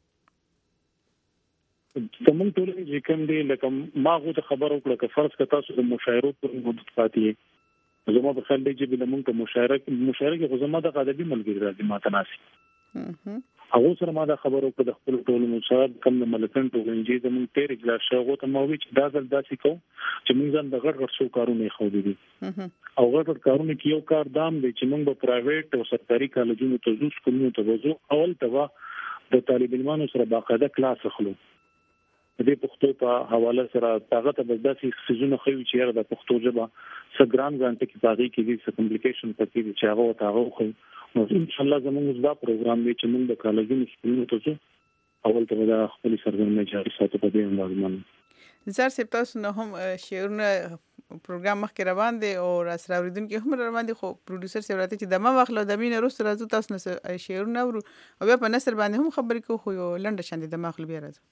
زمون ټولنه چې کوم دی لکه ما غو ته خبر وکړه چې فرض کړه تاسو د مشاعرو پر مدت پاتې زما په خیال دی چې به موږ ته مشاعره کې زما د ادبي ملګری راځي ما تناسي هغه سره ما دا خبر وکړه د خپل ټولنې سره کوم د ملکن ټولنې زمون تیر اجلاس شغو ته مو وی چې دا ځل داسې کو چې موږ ځان د غړ څو کارونه خو دي او غړ کارونه کې یو کار دام دی چې موږ په پرایویټ او سرکاري کالجونو ته ځو سکولونو ته وځو اول ته د طالب علمانو سره باقاعده کلاس اخلو د پښتو په حواله سره هغه ته د داسې سيزونو خو چې د پښتو ژبه سګران غانټه کې باغی کې دي څه کمپلیکیشن پکې دي چې هغه ته خو نو ان شاء الله زموږ دا پروګرام دی چې موږ د کالجونو سکولونو ته ځو اول ته دا خپل سرګرمي جاري ساتو په دې انداز زار سپ تاسو نه هم شعرونه پروګرام مخکې روان دي او راسره اوریدونکو هم روان دي خو پروډوسر سره راته چې دمه واخلو د مين روس راځو تاسو نه شعرونه ورو او بیا په نثر باندې هم خبرې کوو خو یو لنډه شاندې د مخلو بیا راځو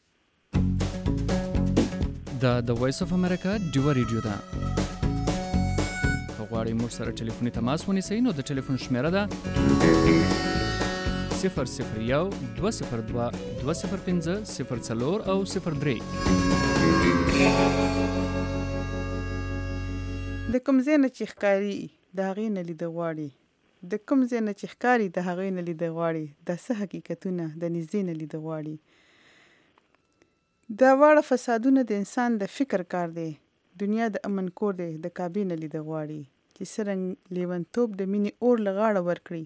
د وایس اف امریکا ډیو ریډیو ده غواړئ موږ سره ټلیفوني تماس ونیسئ نو د ټلیفون شمیره ده 001 202 205 04 او 03. د کوم ځای نه چې ښکاري د هغې نه لیده غواړي د کوم ځای نه چې ښکاري د هغې نه لیده غواړي دا څه حقیقتونه د نږدې نه لیده غواړي دا واړه فسادونه د انسان د فکر کار دی دنیا د امن کور دی د کعبې نه لیده غواړي چې څرنګه لیونتوب د مینې اور له غاړه ورکړي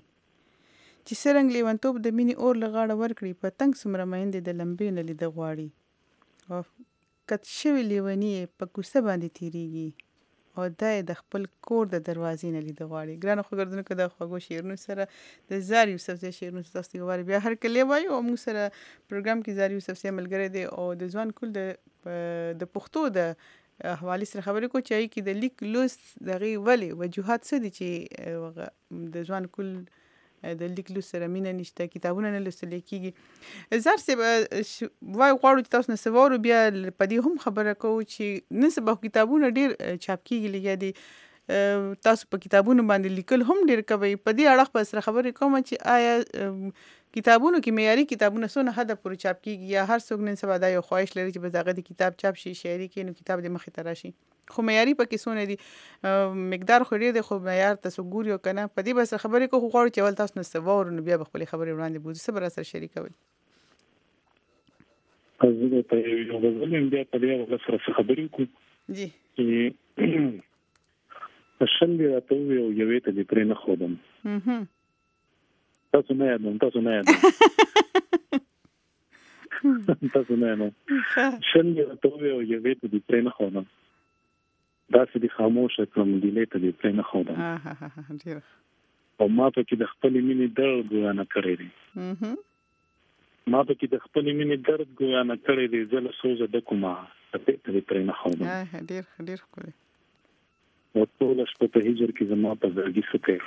پتنګ څومره میندې د لمبې نه لیده غواړي او کت شوي لیوني په کوڅه باندې تیریږي او دا د خپل کور د دروازې نه لیده غواړي ګرانو خوږردونکو د خوږو شعرونو سره د زار یوسفزۍ شعرونو تاسو ته غواړي بیا هر کله وایو او موږ سره پروګرام کې زار یوسفزۍ ملګری دی او د ځوان کول د پښتو د حواله سره خبرې کو چې کې د لیک لوست دغه ولی وجوهات څه دي چې د ځوان کول د لیک لوست سره مینه نشته کتابونه نه لوستل کیږي زار سه وای غواړو چې تاسو نه سوارو بیا په دې هم خبره کوو چې نن سبا کتابونه ډیر چاپ کیږي لګیا دي تاسو په کتابونو باندې لیکل هم ډیر کوي په دې اړه په سره خبرې کوم چې آیا کتابونو کې معیاري کتابونه څونه حد پورې چاپ کیږي یا هر څوک نن سبا دا یو خواهش لري چې بزاغه د کتاب چاپ شي شاعري کې نو کتاب د مخې ته راشي خو معیاري پکې څونه دي مقدار خو ډیر دی خو معیار تاسو ګوري او کنه په دې بس خبرې کو غواړو چې ول تاسو نه سوار نو بیا خپل خبرې وړاندې بوزي صبر سره شریکوي زه ته یو غوښتل بیا په دې سره خبرې کوم جی شل راته یو یوې ته دې پرې نه خودم تاسو نه یادم شل راته یو یوې ته دې پرې نه خودم دا چې خاموش کړم دې ته دې پرې نه خودم او ما په کې د خپل مینې درد ګویا نه کړی دی زله سوزه د کومه ته دې پرې نه خودم ډیر ښکلی او ټول شپه په هجر کې زما په زړګي ستیر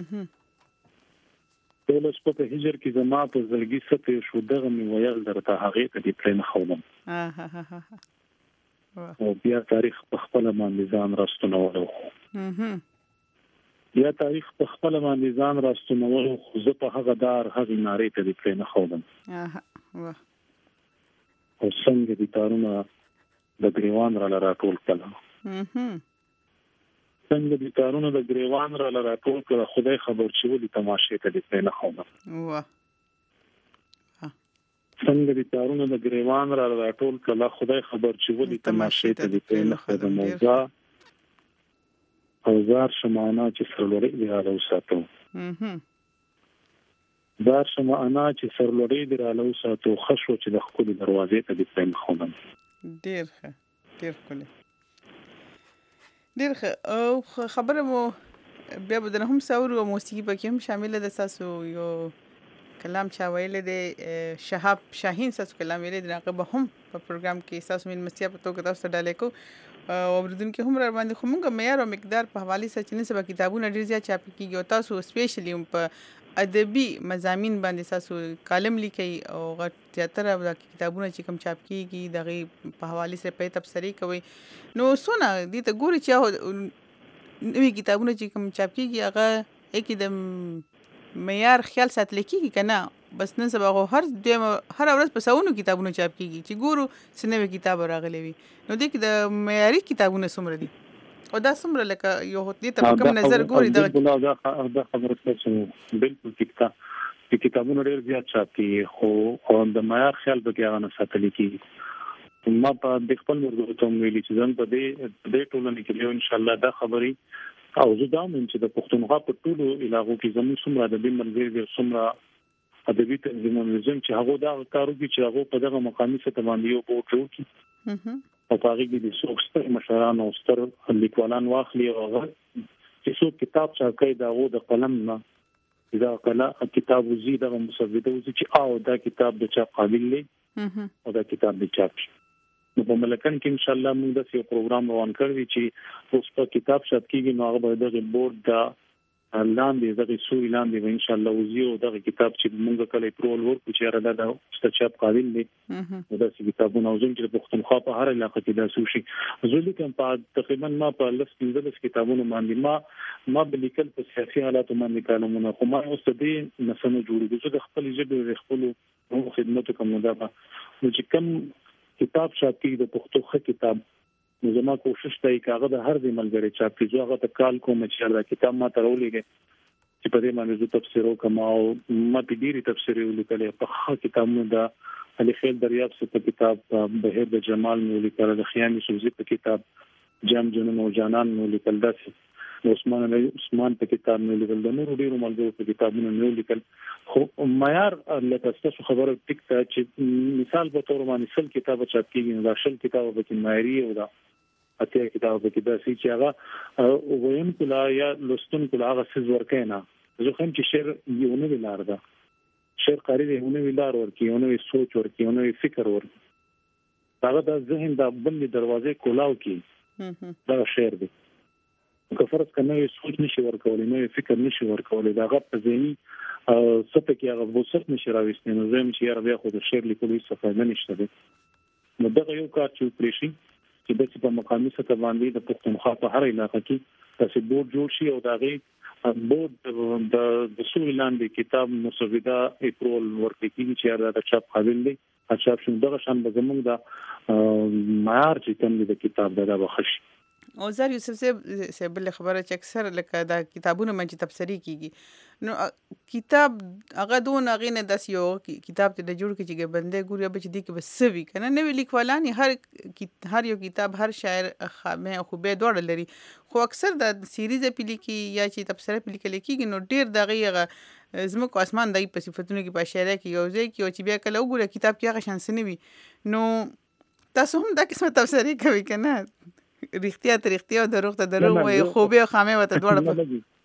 شو دغه مې ویل درته هغې ته دې پرې نه ښودم او بیا تاریخ په خپله باندې ځان راستنولو خو زه په هغه دار هغې نارې ته دې پرې نه ښودم او څنګه دې تارونه د ګریوان را راټول کړل څنګه دې تارونه د ګریوان را راټول کړه خدای خبر چې ولې تماشې ته دې پرې نه ښودم څنګه دې تارونه د ګریوان را راټول کړه خدای خبر چې ولې تماشې ته دې پرې نه ښودم او زار شمعنا چې سرلوړی دې راله وساتو خشو چې د ښکلې دروازې ته دې پرې نه ښودم ډیر ښکلی ډیر او خبره مو بیا بدن هم ساور او موسیقي پکې هم شامل ده تاسو یو کلام چا ویل دی شهاب شاهین تاسو کلام ویل دی هغه به هم په پروګرام کې تاسو من مسیا په توګه تاسو ډالې کو او اوردونکو هم را باندې خو موږ معیار او مقدار په حواله سره چې نن سبا کتابونه ډیر زیات چاپ کیږي او تاسو سپیشلی په ادبي مضامین باندې تاسو کالم لیکي او زیاتره د کتابونو چې کوم چاپ کیږي دغه په حواله سره په تبصری کوي نو سونه دې ته ګوري چې نوې کتابونه چې کوم چاپ کیږي هغه کې د معیار خیال ساتل کیږي کنه بس نن سبا هر ورځ په ساونو کتابونه چاپ کیږي چې ګورو سنوي کتاب راغلي وي نو دې کې د معیاري کتابونه څومره دي او دا څومره لکه یو دې ته کوم نظر ګوري دا خبره څه بالکل کتابونه ډېر زیات چاپ کیږي خو د معیار خیال به کې هغه نه ساتل کیږي ما په خپل مرګ ته ویلي چې زم په دې ټولنې کې ان شاء الله دا خبري او زه دا مې چې د پښتونخوا په ټولو علاقو کې زموږ څومره د بمرګي څومره ادبي تنظیمونه چې هغه دا کارو کې چې هغه په دغه مقامي څه باندې یو بوټ وکړي او هغه کې د څوکستر مشران او ستر لیکوالان واخلي او هغه چې څو کتاب چاپي دا و د قلم نه دا کله کتاب وزي د مسوده وزي چې او دا کتاب د چاپ قابل دی او دا کتاب د چاپ نو په ملکن کې ان شاء الله موږ د یو پروګرام روان کړی چې اوس په کتاب چاپ کېږي نو هغه به د بورډ دا لاندې دغه سوی لاندې ان شاء الله وزيو دغه کتاب چې موږ کله پرول ورکو چې را دا ستچاپ قابل دي دا کتابونه اوزم چې پښتونخوا په هر علاقه کې دا سوشي زولي کوم په تقریبا ما په لس کتابونو باندې ما بلیکل په سیاسي حالات باندې کارونه خو ما اوس دې نسنه جوړېږي چې د خپل ژبې خپل خدمت کوم دا چې کوم کتاب شاپي د پښتو کتاب نو زما کوشش دی کاغه د هر دې ملګری چاپ کیږي هغه ته کال کوم چې دا کتاب ما ته راولېږي چې په دې باندې زه تفسیر وکم او ما په ډیری تفسیر ولیکل په کتابونو دا علي خیل دریاب څخه کتاب بهر د جمال مو لیکل د خیامي سوزي په کتاب جام جنون او جانان مو لیکل داسې عثمان په کتاب مو لیکل د نور ډیرو ملګرو په کتابونو مو لیکل خو معیار لکه تاسو خبره ټیک ته چې مثال په تور باندې سل کتاب چاپ کیږي دا شل کتاب به کې معیاري او دا اته کتاب به کې دا چې هغه ویم کلا یا لستون کلا هغه څه ورکه نه زه هم چې شعر یو نه ویلار ده شعر قاری دی یو نه ویلار ورکی یو نه سوچ ورکی یو نه فکر ورکی هغه د ذهن د بل دروازې کولاو کی دا شعر دی که فرض کنه سوچ نشي ورکولای نه فکر نشي ورکولای دا غو په ذهني سطح کې هغه وسط نشي راوستي نو زم چې یاره بیا خو د شعر لیکلو څه فائدہ نشته دی نو دا یو کار چې پریشي چې د په مقامي سطح باندې د پښتونخوا په هر علاقه کې تاسو بورډ جوړ شي او دا غي بورډ د سوی لاندې کتاب مسوده اپرول ورکړي چې دا چاپ قابل دی چاپ شون دغه شان به زموږ د معیار چې کوم د کتاب دا بخښ او زار یوسف صاحب بل خبره چې اکثر لکه دا کتابونه منځ تفسیری کیږي نو کتاب هغه دون هغه نه داس یو کتاب ته جوړ کی چې بندې ګوري به چې دی کې بس وی کنه نو لیکوالان هر یو کتاب هر شاعر خامه خو به دوړ لري خو اکثر د سیریز په لیکي یا چې تفسیر په لیکل کیږي نو ډیر دغه زموږ اسمان دای په صفاتونو کې په شاعر کې یو ځای کې چې بیا کله وګوره کتاب کې هغه شانس نه وي نو تاسو هم دا قسمه تفسیری کوي کنه رښتیا او دروغ ته دروغ وي خوبه او خامه وته دوړه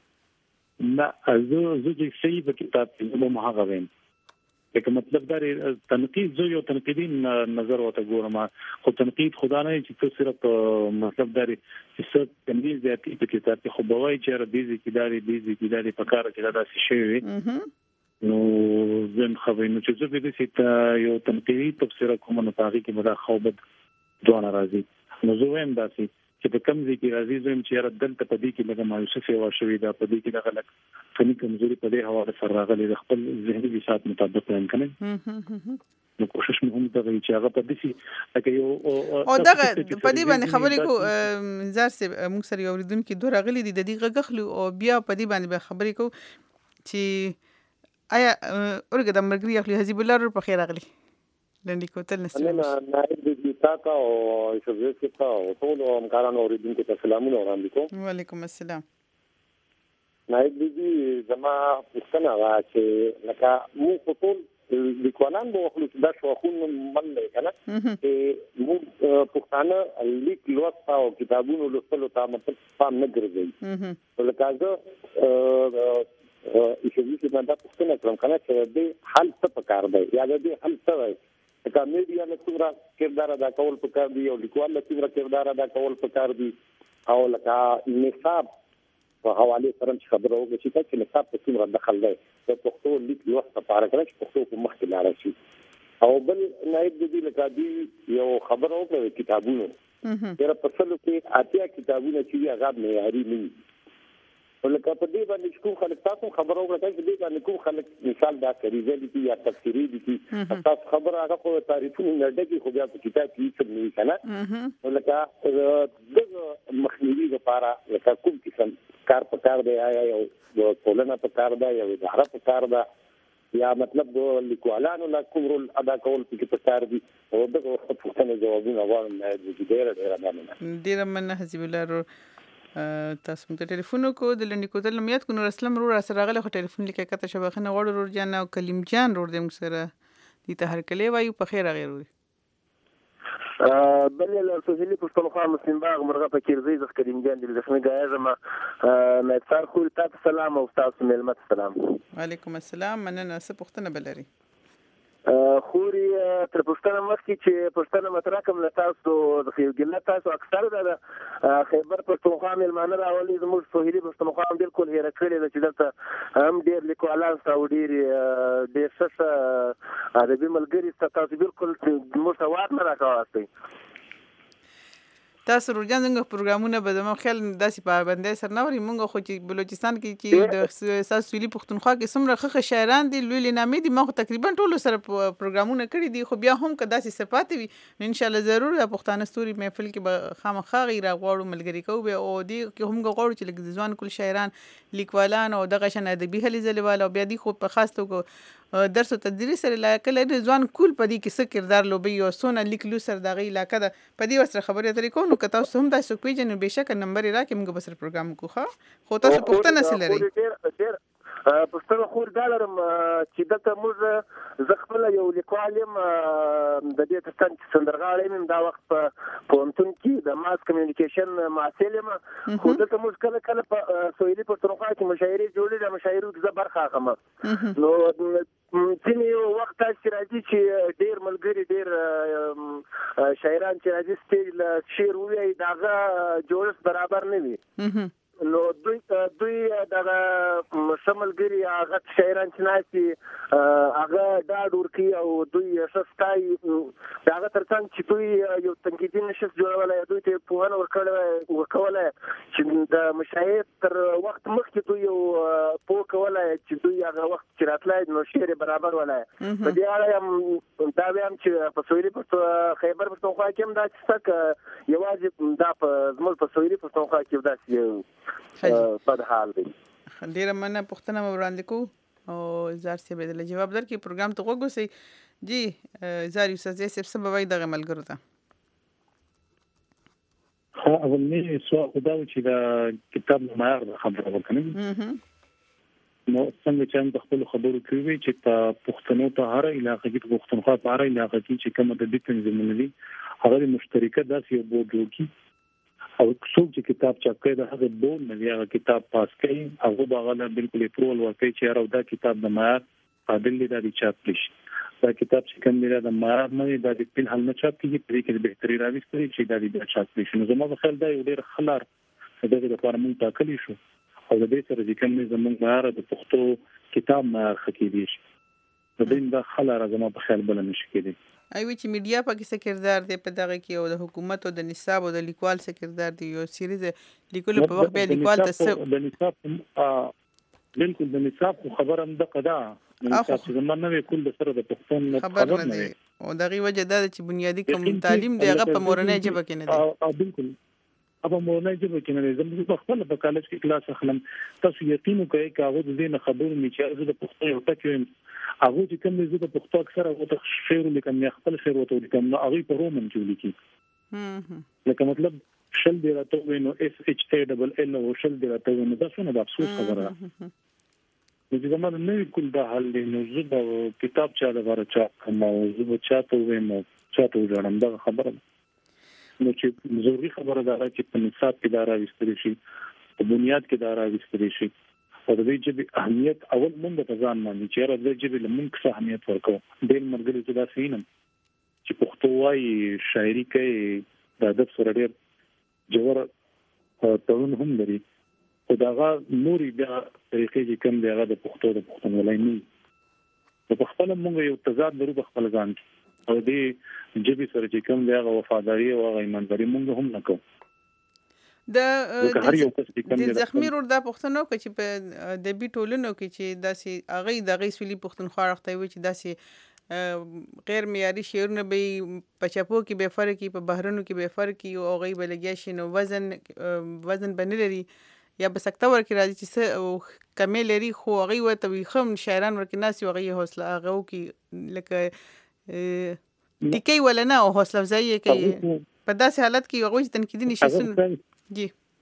نه زه چې صحیح په کتاب کې نو مهاغه ویم که مطلب دا تنقید زه یو تنقیدی نظر وته ګورم خو تنقید خدا نه چې څه صرف مطلب دا چې څه کمی زیاتی په کتاب کې خو بوای چې را دي کیداري په کار کې دا څه شي نو زم خو نو چې زه به دې یو تنقیدی تفسیر کوم نه پاږي کې مدا خوبت دوه راځي نو زه وایم داسې چې په کوم ځای کې راځي زم چې را دلته په دې کې لږه مایوسه و شوې ده په دې کې د غلط فني کمزوري په دې حواله سره راغلي د خپل ذهني وسات مطابق بیان کړي نو کوشش مو هم دا چې هغه په دې کې یو او دا په دې باندې خبرې کو زار سه موږ سره یو ردون کې دوه راغلي دي د دې غغخلو او بیا په دې باندې خبرې کو چې آیا اورګه د مرګري اخلي حزب الله په خیر راغلي لندې کوتل نسل نائب دې تاکا او شوزې کې او ټول همکارانو اوریدونکو ته سلامونه وړاندې کوم وعلیکم السلام نائب دې زما پښتنه وا چې لکه مو ټول لیکوالان به خپل د شوخونو من نه کنه چې مو پښتانه لیک لوست او کتابونو لوستلو ته مطلب پام نه ګرځي لکه زه ایشوي چې باندې پښتنه کوم کنه چې دې حل څه پکار دی یا دې حل څه وای که میډیا له څومره کردار ادا کول پکار دی او لیکوال له څومره کردار ادا کول پکار دی او لکه نصاب په حواله سره خبره وکړي چې نصاب په څومره دخل دی د پښتو لیک لوست لپاره کړي چې پښتو په مخ کې لاړ شي او بل نائب دې لکه دی یو خبره وکړي کتابونو تر په څلو کې اتیا کتابونه چې هغه معیاري نه ولکه په دې باندې کوم خلک تاسو خبرو غوښتل چې دې باندې کوم خلک مثال دا کوي چې یا تفسیری دي تاسو خبره هغه په تعریفونو نه ډکه خو بیا په کتاب کې څه نه کنه ولکه د مخنیوي لپاره لکه کوم قسم کار په کار دی یا یو ټولنه په کار دی یا اداره په کار دی یا مطلب د لیکوالانو لا کوم رول ادا کول په کار دی او دغه څه جوابونه وایم نه ډیر مننه حزب الله تاسو ته ټلیفون کو د لنډی کوتل میات کو نور اسلام رو سره غله خو ټلیفون لیکه کته شبخنه وړ ور جان او کلیم جان ور دم سره دي ته هر کله وایو په خیر غیر وي بل له سوزلي پښتونخوا مسلمان باغ مرغه په کیرزي د کلیم جان د لسمه غایزه ما څار خو تاسو سلام او تاسو ملمت سلام وعلیکم السلام مننه څه پښتنه بلري خوري تر پښتنه مخکې چې پښتنه مطرح کوم له تاسو د ګله تاسو اکثر د خیبر پښتونخوا مېلمانه راولي زموږ سوهیلي پښتونخوا هم بالکل هېره کړې ده چې دلته هم ډېر لیکوالان شته او ډېر ښه ادبي ملګري شته تاسو بالکل زموږ ته وار نه راکوئ تاسو روجان څنګه پروګرامونه به زموږ خیال داسې پابندۍ سره نه وري مونږ خو چې بلوچستان کې چې د ساسویلي پښتونخوا کې څومره ښه شاعران دي لوی نامې دي ما خو تقریبا ټولو سره پروګرامونه کړي دي خو بیا هم که داسې صفات وي نو ان شاء الله ضرور د پښتانه ستوري محفل کې به خامخا غیر غواړو ملګری کوو به او دی کې هم غواړو چې لکه ځوان کول شاعران لیکوالان او دغه شان ادبي هلي ځلواله بیا دي خو په خاص توګه درس او تدریس سره علاقه لري ځوان کول په دې کې څه کردار لوبي او سونه لیکلو سره دغه علاقه ده په دې وسره خبرې اترې کوو نو که تاسو هم تاسو پیژنئ بهشکه نمبر راکې موږ به سره پروګرام کوو خو تاسو پوښتنه سره لري پښتنه خور دا لرم چې دلته موږ زه خپل یو لیکوال یم د دې ترڅنګ چې سندرغاړی یم دا وخت په پوهنتون کې د ماس کمیونیکیشن محصل یم خو دلته موږ کله کله په سویلي پښتونخوا کې مشاعرې جوړې د مشاعرو کې زه برخه اخلم نو ځینې وخت چې راځي چې ډېر ملګري ډېر شاعران چې راځي سټیج له شعر ووایي د هغه جوړښت برابر نه وي نو دوی دغه شملګری هغه شاعران چې ناشي هغه ډاډ ورکي او دوی شستای هغه ترڅنګ چې دوی یو تنقیدي نشس جوړولای دوی ته پوهنه ورکولای چې د مشاهد تر وخت مخکې دوی یو پوه کولای چې دوی هغه وخت چې راتلای نو شعر برابر ولای په دې اړه هم دا ویم چې په سویلي خیبر پښتونخوا کې هم دا چې یوازې دا په زموږ په سویلي پښتونخوا کې داسې بد حال دی ډیره مننه پوښتنه مو وړاندې کوو او زار سی به د جواب درکې پروګرام ته وګورئ جی زار یوسف صاحب څه به وایي دغه ملګرو ته اولنی سوال خدا چې دا کتاب معیار د خبره وکړم نو څنګه چې هم خپل خبرو کوي چې تا پښتنو ته هر علاقې کې پښتونخوا په هر علاقې کې چې کوم د دې تنظیمونه دي هغه مشترکه داسې یو بورډ جوړ کی او څوک چې کتاب چاپ کوي دا هغه بورډ نه دی هغه کتاب پاس کوي هغه باغله بالکل اپروول ورکوي چې راو دا کتاب د معیار قابل دی د چاپ لشي دا کتاب چې کوم دی د معیار نه د خپل حل نه چاپ کیږي په دې کې بهتري راوستري چې دا د چاپ لشي نو زموږ خیال دا یو ډېر خلار دغه لپاره مونږ ټاکلی شو او د دې سره چې کوم زموږ معیار د پښتو کتاب معیار خکېدي شي د دې د خلار زموږ په خیال بل نشي کېدی ایوي چې میډیا پکې څه کردار دی په دغه کې او د حکومت او د نصاب او د لیکوال څه کردار دی یو سیریز لیکلو په وخت به لیکوال ته د نصاب بالکل د نصاب خبره هم دغه ده نصاب چې زمونږ نه کول د سره د پښتون خبر نه دی او دغه وجه دا چې بنیادی کوم تعلیم دی هغه په مورنۍ ژبه کې نه دی او بالکل ابا مورنۍ ژبه کې نه دی زموږ په خپل په کالج کې کلاس اخلم تاسو یقین وکړئ چې هغه د دې خبرو نه چې د پښتو یو ټکی هغه چې کوم دې د پښتو اکثر هغه ته شعر لیکم یا خپل شعر وته لیکم نو هغه په رومن کې لیکي لکه مطلب شل دی راته وینو اس ایچ ا ډبل ال او شل دی راته وینو دا څونه د افسوس خبره ده چې زموږ نه کول دا حل دی نو زه د کتاب چا لپاره چاپ کوم او زه چاته ویم چاته وړم دا خبره نو چې ضروري خبره ده چې په نصاب کې دا راوستل شي په بنیاد کې دا راوستل شي او د دې چې اهمیت اول مونږ ته ځان باندې چې راځي چې لمونږ څه اهمیت ورکو ډېر مرګري چې دا سینم چې پښتو وايي شاعري کوي د ادب سره ډېر جوړ تړون هم لري او داغه نوري بیا طریقې چې کوم دی هغه د پښتونولۍ نه په خپل مونږ یو تضاد لرو په خپل ځان او دې جبي سره چې کوم دی هغه وفاداری او هغه ایمانداري مونږ هم نه کوو د زخمی رور د پښتنو کې چې په د بي ټولنو کې چې داسې اغه د غیسولي پښتونخوا راخته وي چې داسې غیر معیاري شعرونه به په چاپو کې به فرق کی په بهرونو کې به فرق کی او غي بلګیا شي نو وزن بنلري یا به سکته ورکې راځي چې کمې لري خو هغه وته وي خم شاعران ورکې ناس یو هغه حوصله هغه کې لکه ټیکي ولنه او حوصله افزایی کوي په داسې حالت کې هغه تنقیدي نشي جی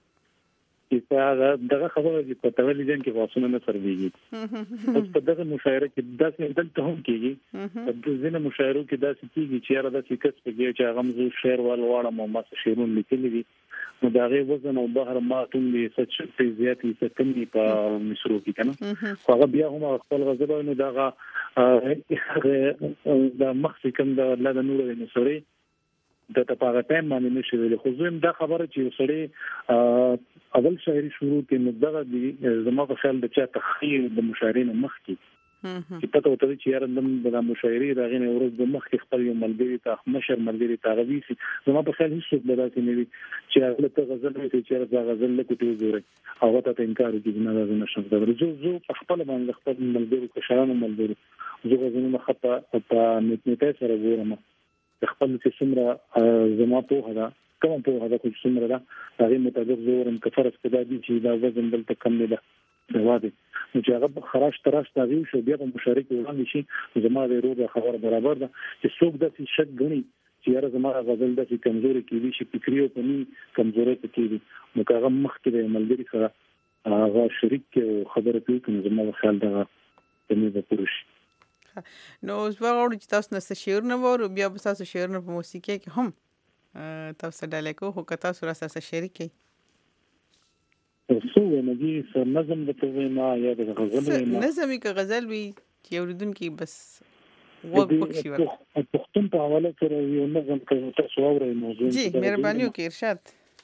دغه خبره چې په تولید جن کې واسونه نه سربېږي اوس په دغه مشاعره کې داسې دلته هم کېږي په ځینې مشاعرو کې داسې کېږي چې یاره داسې کس پکې چې هغه مزو شعر واړه مو ما شعرونه لیکلي دي نو دا غي وزن او بهر ماتون دي څه زیات دي څه کم دي په مصرو کې کنه خو هغه بیا هم خپل غزل نو دا د مخکم د لږ نور نه سوري د تپاغه ټایم باندې نشي ویل خو زم دا خبره چې سړی اول شاعري شروع کې مدغه دي زما په خیال د چا تخیل د مشاعرین مخکي چې پته وته چې یاره د مشاعري راغینه ورځ د مخکي خپل یو ملګری ته مشر ملګری ته غوي سي زما په خیال هیڅ څه دلته نه وي چې هغه ته غزل وي چې هغه غزل له کوټي وزوري هغه ته انکار کوي نه نشم دا زه خپل باندې خپل ملګری کو شرانه ملګری زه غزل مخه په نت سره ګورم خپل چې څومره زما په هدا کوم په هدا کو څومره دا هغه مطابق زورم کفرس کدا دي چې دا وزن دلته کم نه ده واده نو چې هغه خراش تراش تاوي شو بیا په مشارکت وړاندې شي زما د روغه خبر برابر ده چې څوک د شک غني چې یاره زما غزل د کمزوري کې شي فکری او پني کمزوري کې دي نو هغه مخکې د ملګری سره هغه شریک خبره کوي زما خیال ده چې د پروش نو اوس وګورئ چې تاسو نه شعر نه وره بیا به تاسو شعر نه په موسیقي کې هم تاسو ډالې کو هو کتا سره سره شریکي څو نجی سر نظم د توې ما یا د غزل نظمي که غزل وي چې اوریدونکو بس وګ پکشي ور پښتون په حواله سره یو نظم کوي تاسو اورئ موضوع جی مهرباني وکړئ ارشاد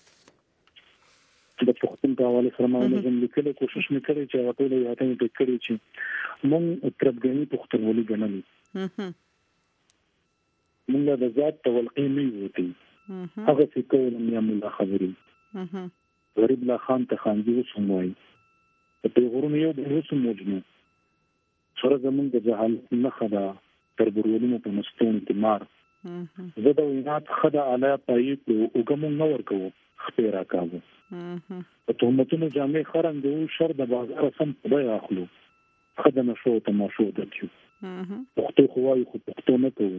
د پښتون په حواله سره ما نظم لیکل کوشش وکړي چې هغه ټول یو اتنه پکړي چې مونږ تربګنی پښتونولي ګڼلې مونږ د ذات تولقي نه وتی هغه څه کول مې مولا خبري غریب لا خان ته خانجي وسموي په پیغورونو یو د روسو موجنو سره زمونږ د جهالت نه خدا تر برولونو په مستون کې مار زه د وینات خدا اعلی پای او ګمو نو ورکو خپيرا کاوه په تهمتونو جامې خرنګو شر د بازار سم په اخلو خدمه شو تماشو دتیو پښتو خوای خو پښتو نه کوو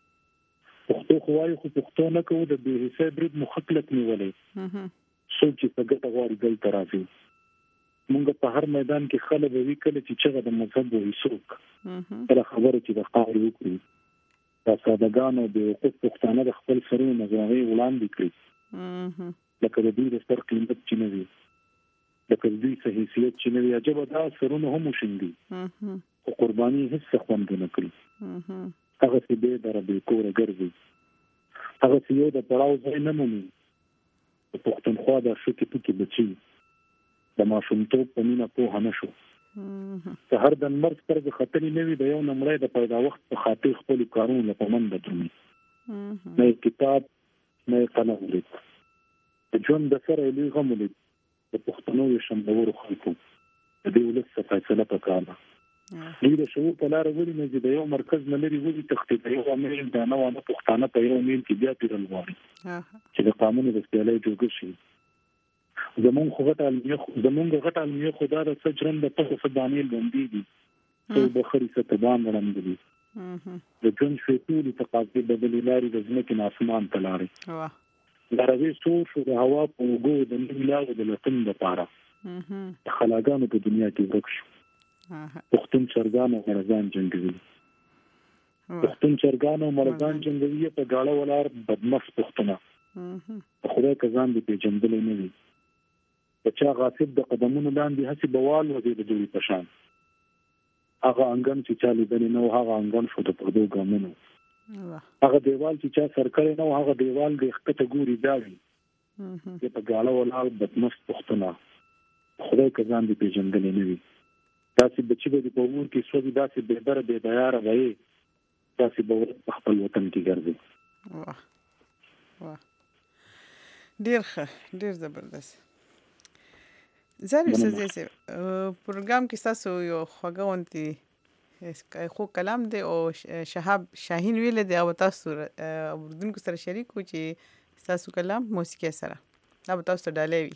د به حساب رد مخکلت نیولې څوک چې په ګټه غواړي ګل ترافي مونږ په هر میدان کې خلک وی کله چې چغه د مذهب وې څوک تر خبره چې د قاعده وکړي دا سادهګانو د حقوق پښتانه د خپل سرونو نظامي وړاندې کړی لکه د دې ستر قیمت چې نه وي لکه د دې حیثیت چې نه وي عجب دا سرونه هم وشندي او قرباني هیڅ خوند نه کړی هغه چې به دربې کور ګرځي هغه چې یو د پړاو ځای نه مومي پښتونخوا د شوکې پکې بچي د ماشومتوب په مینا په هنشو ته هر د مرګ پر خطرې نه وي د یو نمړې د پیدا وخت په خاطر خپل کارونه په منډه درومي نه کتاب نه قلم لیک د ژوند د سره لوی غم لیک د پښتنو شمبورو خلکو د دې ولس فیصله وکړه دوی د شعور په لار ولې نه د یو مرکز نه لري ولې تخته یو امیر د نه وانه پښتانه په یو میل کې بیا پیرل غواړي چې د قانون د استعلای جوړ شي زمونږ غټ علمي خدا د سجرن د په صدانې باندې دي څو بخري ستبان وړاندې د جون شوتو د تقاضې بدلې لاري د ځمکې اسمان ته لاري لارې سور شو د هوا په وګو د نیلاو د لټن لپاره خلاګانو په دنیا کې ورک شو پښتون چرګانو مرزان جنگوي په گاړه ولار بدمخ پښتونه خدای کزان دې په جنگل نه وي بچا غاصب د قدمونو لاندې هسي بوال وځي د دوی پشان هغه انګن چې چالي بني نو هغه انګن شو د پردو ګامونو هغه دیوال چې چا سرکړی نو هغه دیوال د خطه ګوري داوي په گاړه ولار بدمخ پښتونه خدای کزان دې په جنگل نه وي تاسو بچی به په ور کې سوي داسې به بر به بیار وایي تاسو به په خپل وطن کې ګرځي واه ډیر زبردست زری سزه پروګرام کې تاسو یو خوګونتي خو کلام دی او شهاب شاهین ویل دی او تاسو اردن کو سره شریک و چې تاسو کلام موسیقي سره دا تاسو ډالې وي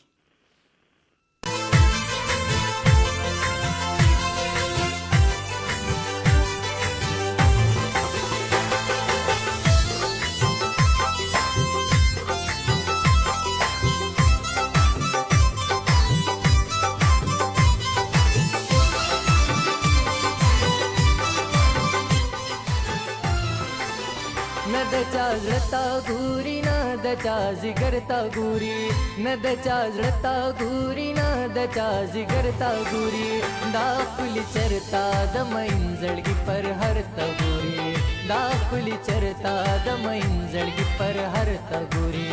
نه د چا چا زړه ګوري نه د چا زیګر تا ګوري نه د چا زړه ګوري نه د چا زیګر تا ګوري دا خپل چرتا د منځلګي پر هر تا ګوري دا خپل چرتا د منځلګي پر هر تا ګوري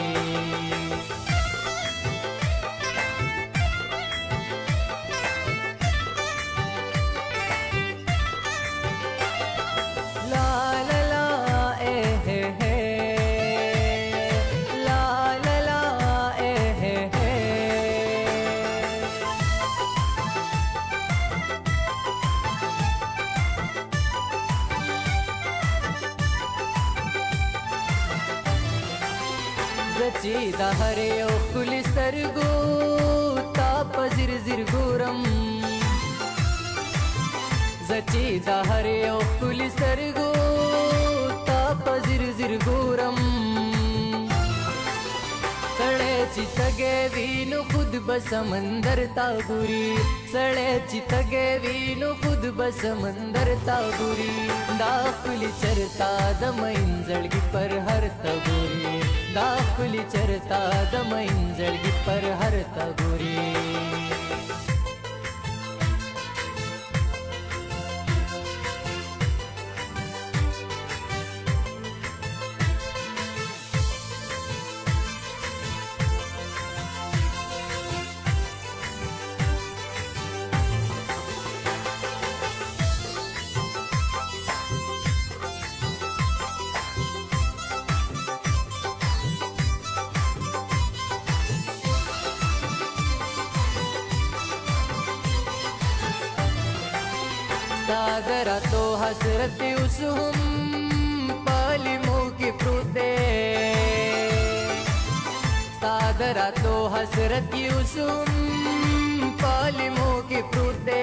چې د هر یو ښکلي سترګو تا په ځیر ځیر ګورم زه چې د هر یو ښکلي سترګو تا په ځیر ځیر ګورم سړی چې تږی وي نو خود به سمندر تا ګوري سړی چې تږی وي نو خود به سمندر تا ګوري دا ښکلي چرتا د منځلګي پر هر تا ګوري دا ښکلي چرتا د منځلګي پر هر تا ګوري सागरा तो हसरत उस हम पालिमों की प्रोते सागरा तो हसरत उस हम पालिमों की प्रोते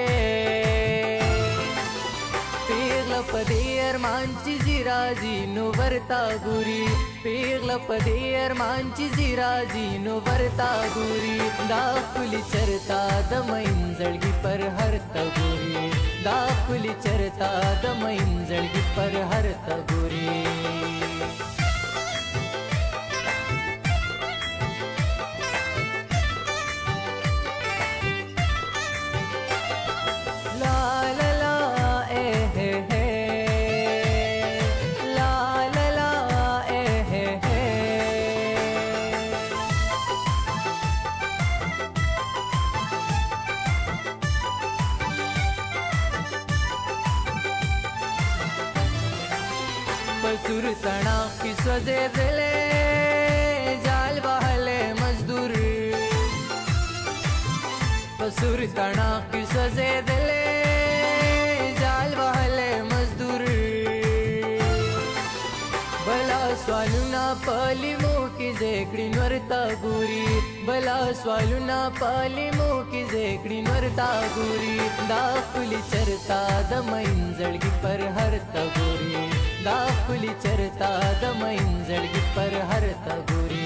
पेगला पदे अरमांची जिराजी नो वरता गुरी पेगला पदे अरमांची जिराजी नो वरता गुरी दाखुली चरता दमैंजळगी पर हरता गुरी दाखुली चरता दमैंजळगी पर हरता गुरी पसुर तना की सजे दिले जाल बहले मजदूर पसुर तना की सजे दिले जाल बहले मजदूर भला स्वालुना पालिमो की जेकड़ी नरता गुरी भला स्वालुना पालिमो की जेकड़ी नरता गुरी दाखुली चरता दमैंजळगी पर हरता गुरी दाखुली चरता दमैंजळगी पर हरता गुरी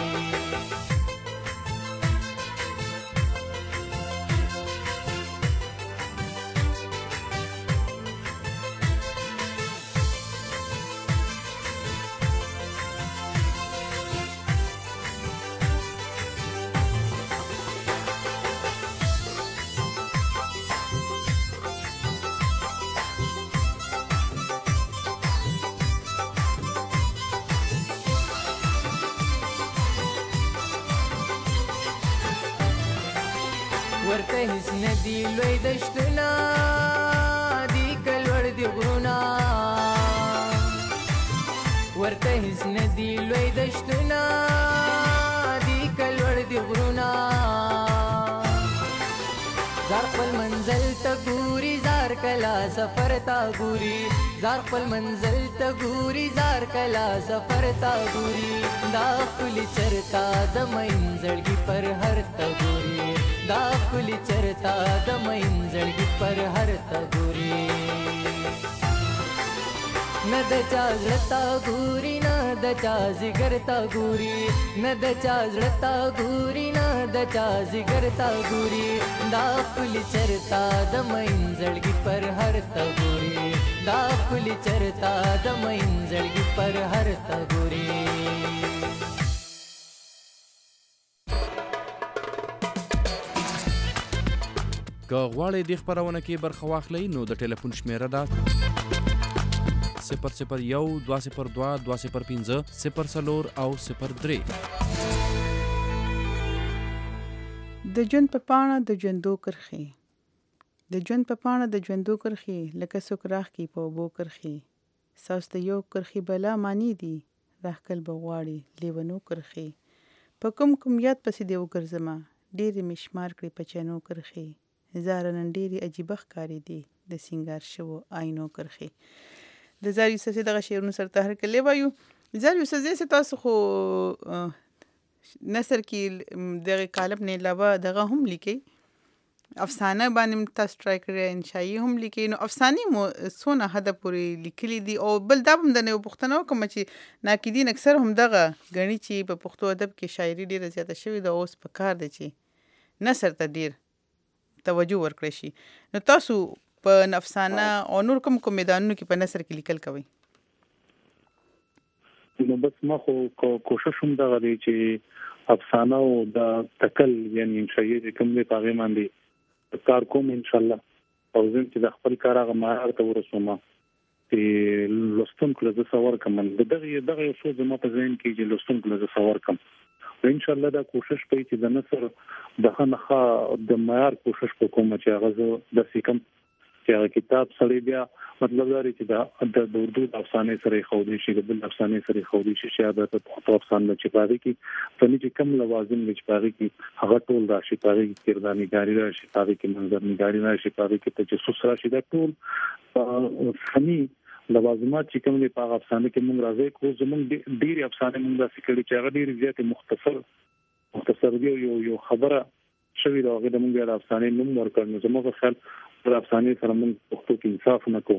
ورته هیڅ ندی لوی دشتونه دی کلوړ دی غرونه ورته هیڅ ندی لوی دشتونه دی کلوړ دی غرونه زار خپل منزل ته ګوري زار کلا سفر تا ګوري زار خپل منزل ته ګوري زار کلا سفر تا ګوري دا خپل چرتا د منزلګي پر هر تا ګوري دا خپل چرتا د منزلګي پر هر تا ګوري نه د چا زړه تا ګوري نه د چا ځیګر تا ګوري نه د چا زړه تا ګوري نه د چا ځیګر تا ګوري دا ښکلي چرتا د منځړګي پر هر تا ګوري دا ښکلي چرتا د منځړګي پر هر تا ګوري. که غواړئ دې خپرونه کې برخه واخلئ نو د ټلیفون شمیره ده 001-202-205-04 او 03. د ژوند په پاڼه د ژوندو کرښې د ژوند په پاڼه د ژوندو کرښې لکه څوک راښکي په اوبو کرښې ستاسو د یو کرښې بلا معنی دي راښکل به غواړي لیونو کرښې په کوم یاد پسې دې وګرځمه ډېرې مې شمار کړې په چینو کرښې زاره نن ډېرې عجیبه ښکارې دي د سینګار شوو آینو کرښې. د زار یوسف دغه شعرونو سره تحریک کړلی وایو. زار یوسف داسې تاسو خو نثر کې دغه کالم نه علاوه دغه هم لیکئ افسانه باندې تاسو ټرای کړی انشایي هم لیکئ نو افسانې مو څونه حده پورې لیکلي دي او بل دا به هم د یو پوښتنه وکړم چې ناقدین اکثر هم دغه ګڼي چې په پښتو ادب کې شاعري ډېره زیاته شوې ده اوس په کار دی چې نثر ته ډېر توجه ورکړی شي نو تاسو په افسانه او نور کوم میدانونو کې په نثر کې لیکل کوئ؟ نو بس ما خو کوشش هم دغه دی چې افسانه او د تکل یعنی انشایي کوم دی په هغې باندې کار کوم انشاءالله او زم چې د خپل کار هغه معیار ته ورسوم چې لوستونکو له زه څه ورکړم دغه یو څه زما په ذهن کې چې لوستونکو له زه څه ورکړم ان شاء الله دا کوشش کوي چې د نثر دغه نخا د معیار کوشش وکوم چې هغه د سکم چې هغه کتاب سړی بیا مطلب دا دی چې د اردو د افسانې سره خودي شي د بل افسانې سره خودي شي چې د پښتو افسانې چې پاره کې فني چې کم لوازم چې پاره کې هغه ټول راشي پاره کې کردارنګاری راشي پاره کې منظرنګاری راشي پاره کې تجسس راشي دا ټول فني لوازمات چې کوم په افسانه کې موږ راځي کو زموږ ډېری افسانې موږ داسې کړي چې هغه ډېر زیات مختصر دی یو خبره شوی دا هغه د موږ د افسانې نوم ورکړ نو زموږ خیال پر افسانې سره موږ پښتو کې انصاف نه کوو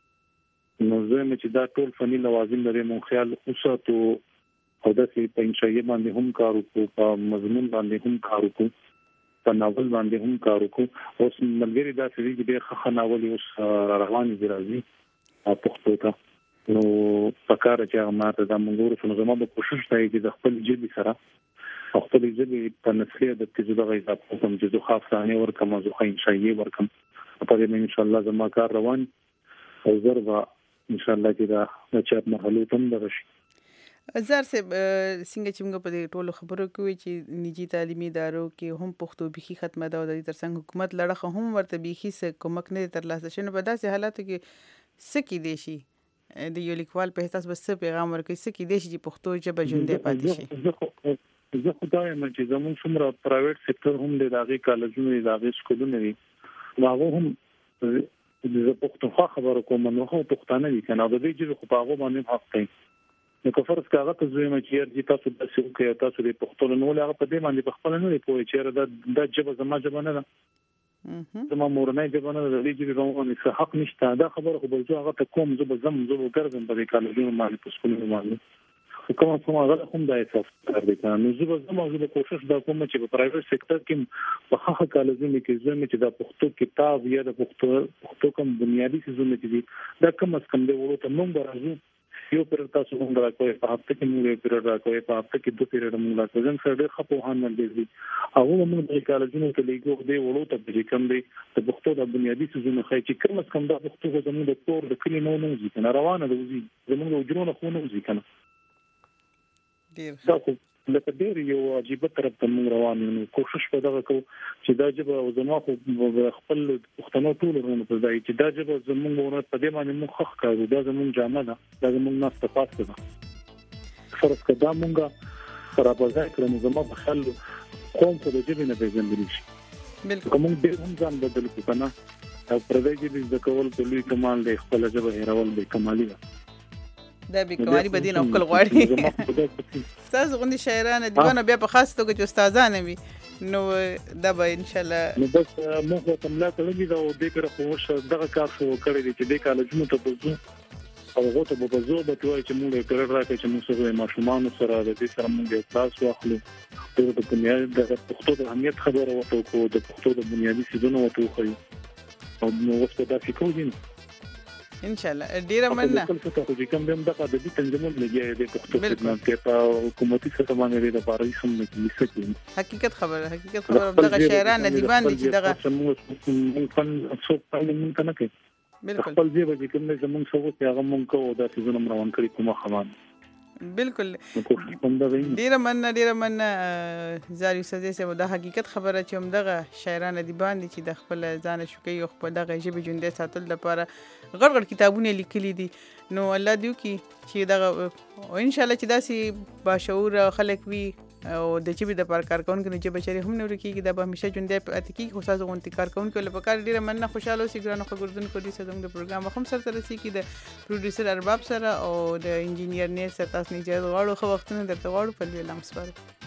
نو زه مې چې دا ټول فني لوازم لري موږ خیال اوساتو او داسې په انشایي باندې هم کار وکړو په مضمون باندې هم کار وکړو په ناول باندې هم کار وکړو اوس ملګری داسې دی چې ډېر ښه ناول اوس روان دي راځي پښتو ته نو پکار چې هغه ماته د منګورو څخه زما به کوشش کوي چې د خپل ژبې سره خپل ژبې په نسخه د تجربه غیبت کوم چې زه خاصانه ورکم زه انشایي ورکم په دې ان شاء الله زما کار روان او ضربه ان شاء الله چې دا چاپ مرحله تم درشي. زار صاحب څنګه چې موږ په دې ټولو خبرو کوي چې نجی تعلیمي ادارو کې هم پښتو بيخي ختمه ده او د ترڅنګ حکومت لړخه هم ورته بيخي څه کومک نه ترلاسه شنه په داسې حالاتو کې سکی دی شي د یو لیکوال په احساس بس پیغام ورکړي سکی دی شي چې پښتو ژبه ژوندۍ پاتې شي. زه خدای مې چې زموږ څومره پرایویټ سېکټر هم د داغي کالجونو د داغي سکولونو دي هغه هم د پښتو خبرو کوم نو خو پښتانه دي کنه د دې چې خو په هغه باندې حق دی نو که فرض کاغه ته زوی مې چې تاسو د څه کوي تاسو د پښتو نو هغه په دې باندې په خپل نه پوي چې د ژبه زما ژبه نه ده زما مورنۍ ژبه نه ده د دې ژبه باندې څه حق نشته دا خبره خو بل هغه ته کوم زه ګرځم په کالجونو باندې په سکولونو باندې کوم هغه هم د احساس کار دي نو زه کوشش دا کوم چې په پرایویټ سېکټر کې په هغه کالجونو کې زموږ چې د پښتو کتاب یا د پښتو کوم بنیادی څیزونه دي دا کم از کم د وړو ته موږ راځو یو پر تاسو موږ راکوي په هفته کې موږ پیریډ راکوي په هفته کې 2 پیریډ موږ راکوي ځکه ډېر خپوهان نه دي هغه موږ د کالجونو ته لیکو دی وړو ته چې کوم دی د پښتو د بنیادی څیزونه خای چې کم از کم د پښتو زموږ د کور د کلی نه وځي کنه روانه ده وځي زموږ د وجرونه خو نه وځي کنه دا لکه ډېر یو عجیب طرف ته موږ روان یو کوشش په دغه کو چې دا جبه زما خو خپل پښتنو ټول ورونه په ځای چې دا جبه زموږ ورته په دې باندې موږ خخ کړو دا زموږ جامه ده دا زموږ نه استفاده ده فرض کړه موږ سره په ځای کړو زما په خل قوم په دې نه پیژندل شي بالکل موږ ډېر هم ځان بدل کړو کنه او پر دې چې د کول په لوی کمال دی خپل جبه هیرول دی کمالي ده دا به کوماري بدین او خپل غواړي تاسو غوندي شاعرانه دیونه بیا په خاص توګه چې استادانه وي نو دا به ان شاء الله نو بس موږ ته ملا ته لګي دا او دې کړه خو دغه کار شو کړی دی چې د کالجونو ته بوزو او هغه ته په زور به توای چې موږ قرار راکړو چې موږ سره ماشومان سره د دې سره موږ تاسو واخلو د بنیاد د پښتو د اهمیت خبره وکړو کو د پښتو د بنیادی سيزونه وکړو او نو اوس په داسې کوو ان شاء الله ډیره مننه چې کوم دم دغه د دې تنظیمونه لګي د پښتو خدمت ته حکومتي ستمانه لري د باري سم نه کیږي حقیقت خبره دغه شاعران ندیبان دي چې دغه موږ فن څو پاله مونږ نه کوي بالکل خپل دی به کوم چې موږ څه وکړو هغه موږ کوو د سيزونه روان کړی کومه خمان بالکل ډیره مننه زاري سزا سه د حقیقت خبره چې هم دغه شاعران ادیبان دي چې د خپل ځان شوکي او خپل دغه ژبه ژوندۍ ساتل لپاره غړ کتابونه لیکلي دي نو الله دې وکي چې دغه او ان شاء الله چې داسي باشعور خلک وي او د چې د پر کارکونکو نه چې بچري هم نه ورکیږي د به همیشه ژوندۍ پاتې کیږي خو تاسو غونټي کارکونکو لپاره کار ډیره مننه خوشاله اوسئ ګرانو خبردون کو دي زموږ د پروګرام هم سره ترسي کی د پروډوسر ارباب سره او د انجینیر نیر سره تاسو نه اجازه غواړو خو وختونه درته غواړو په لوي لمس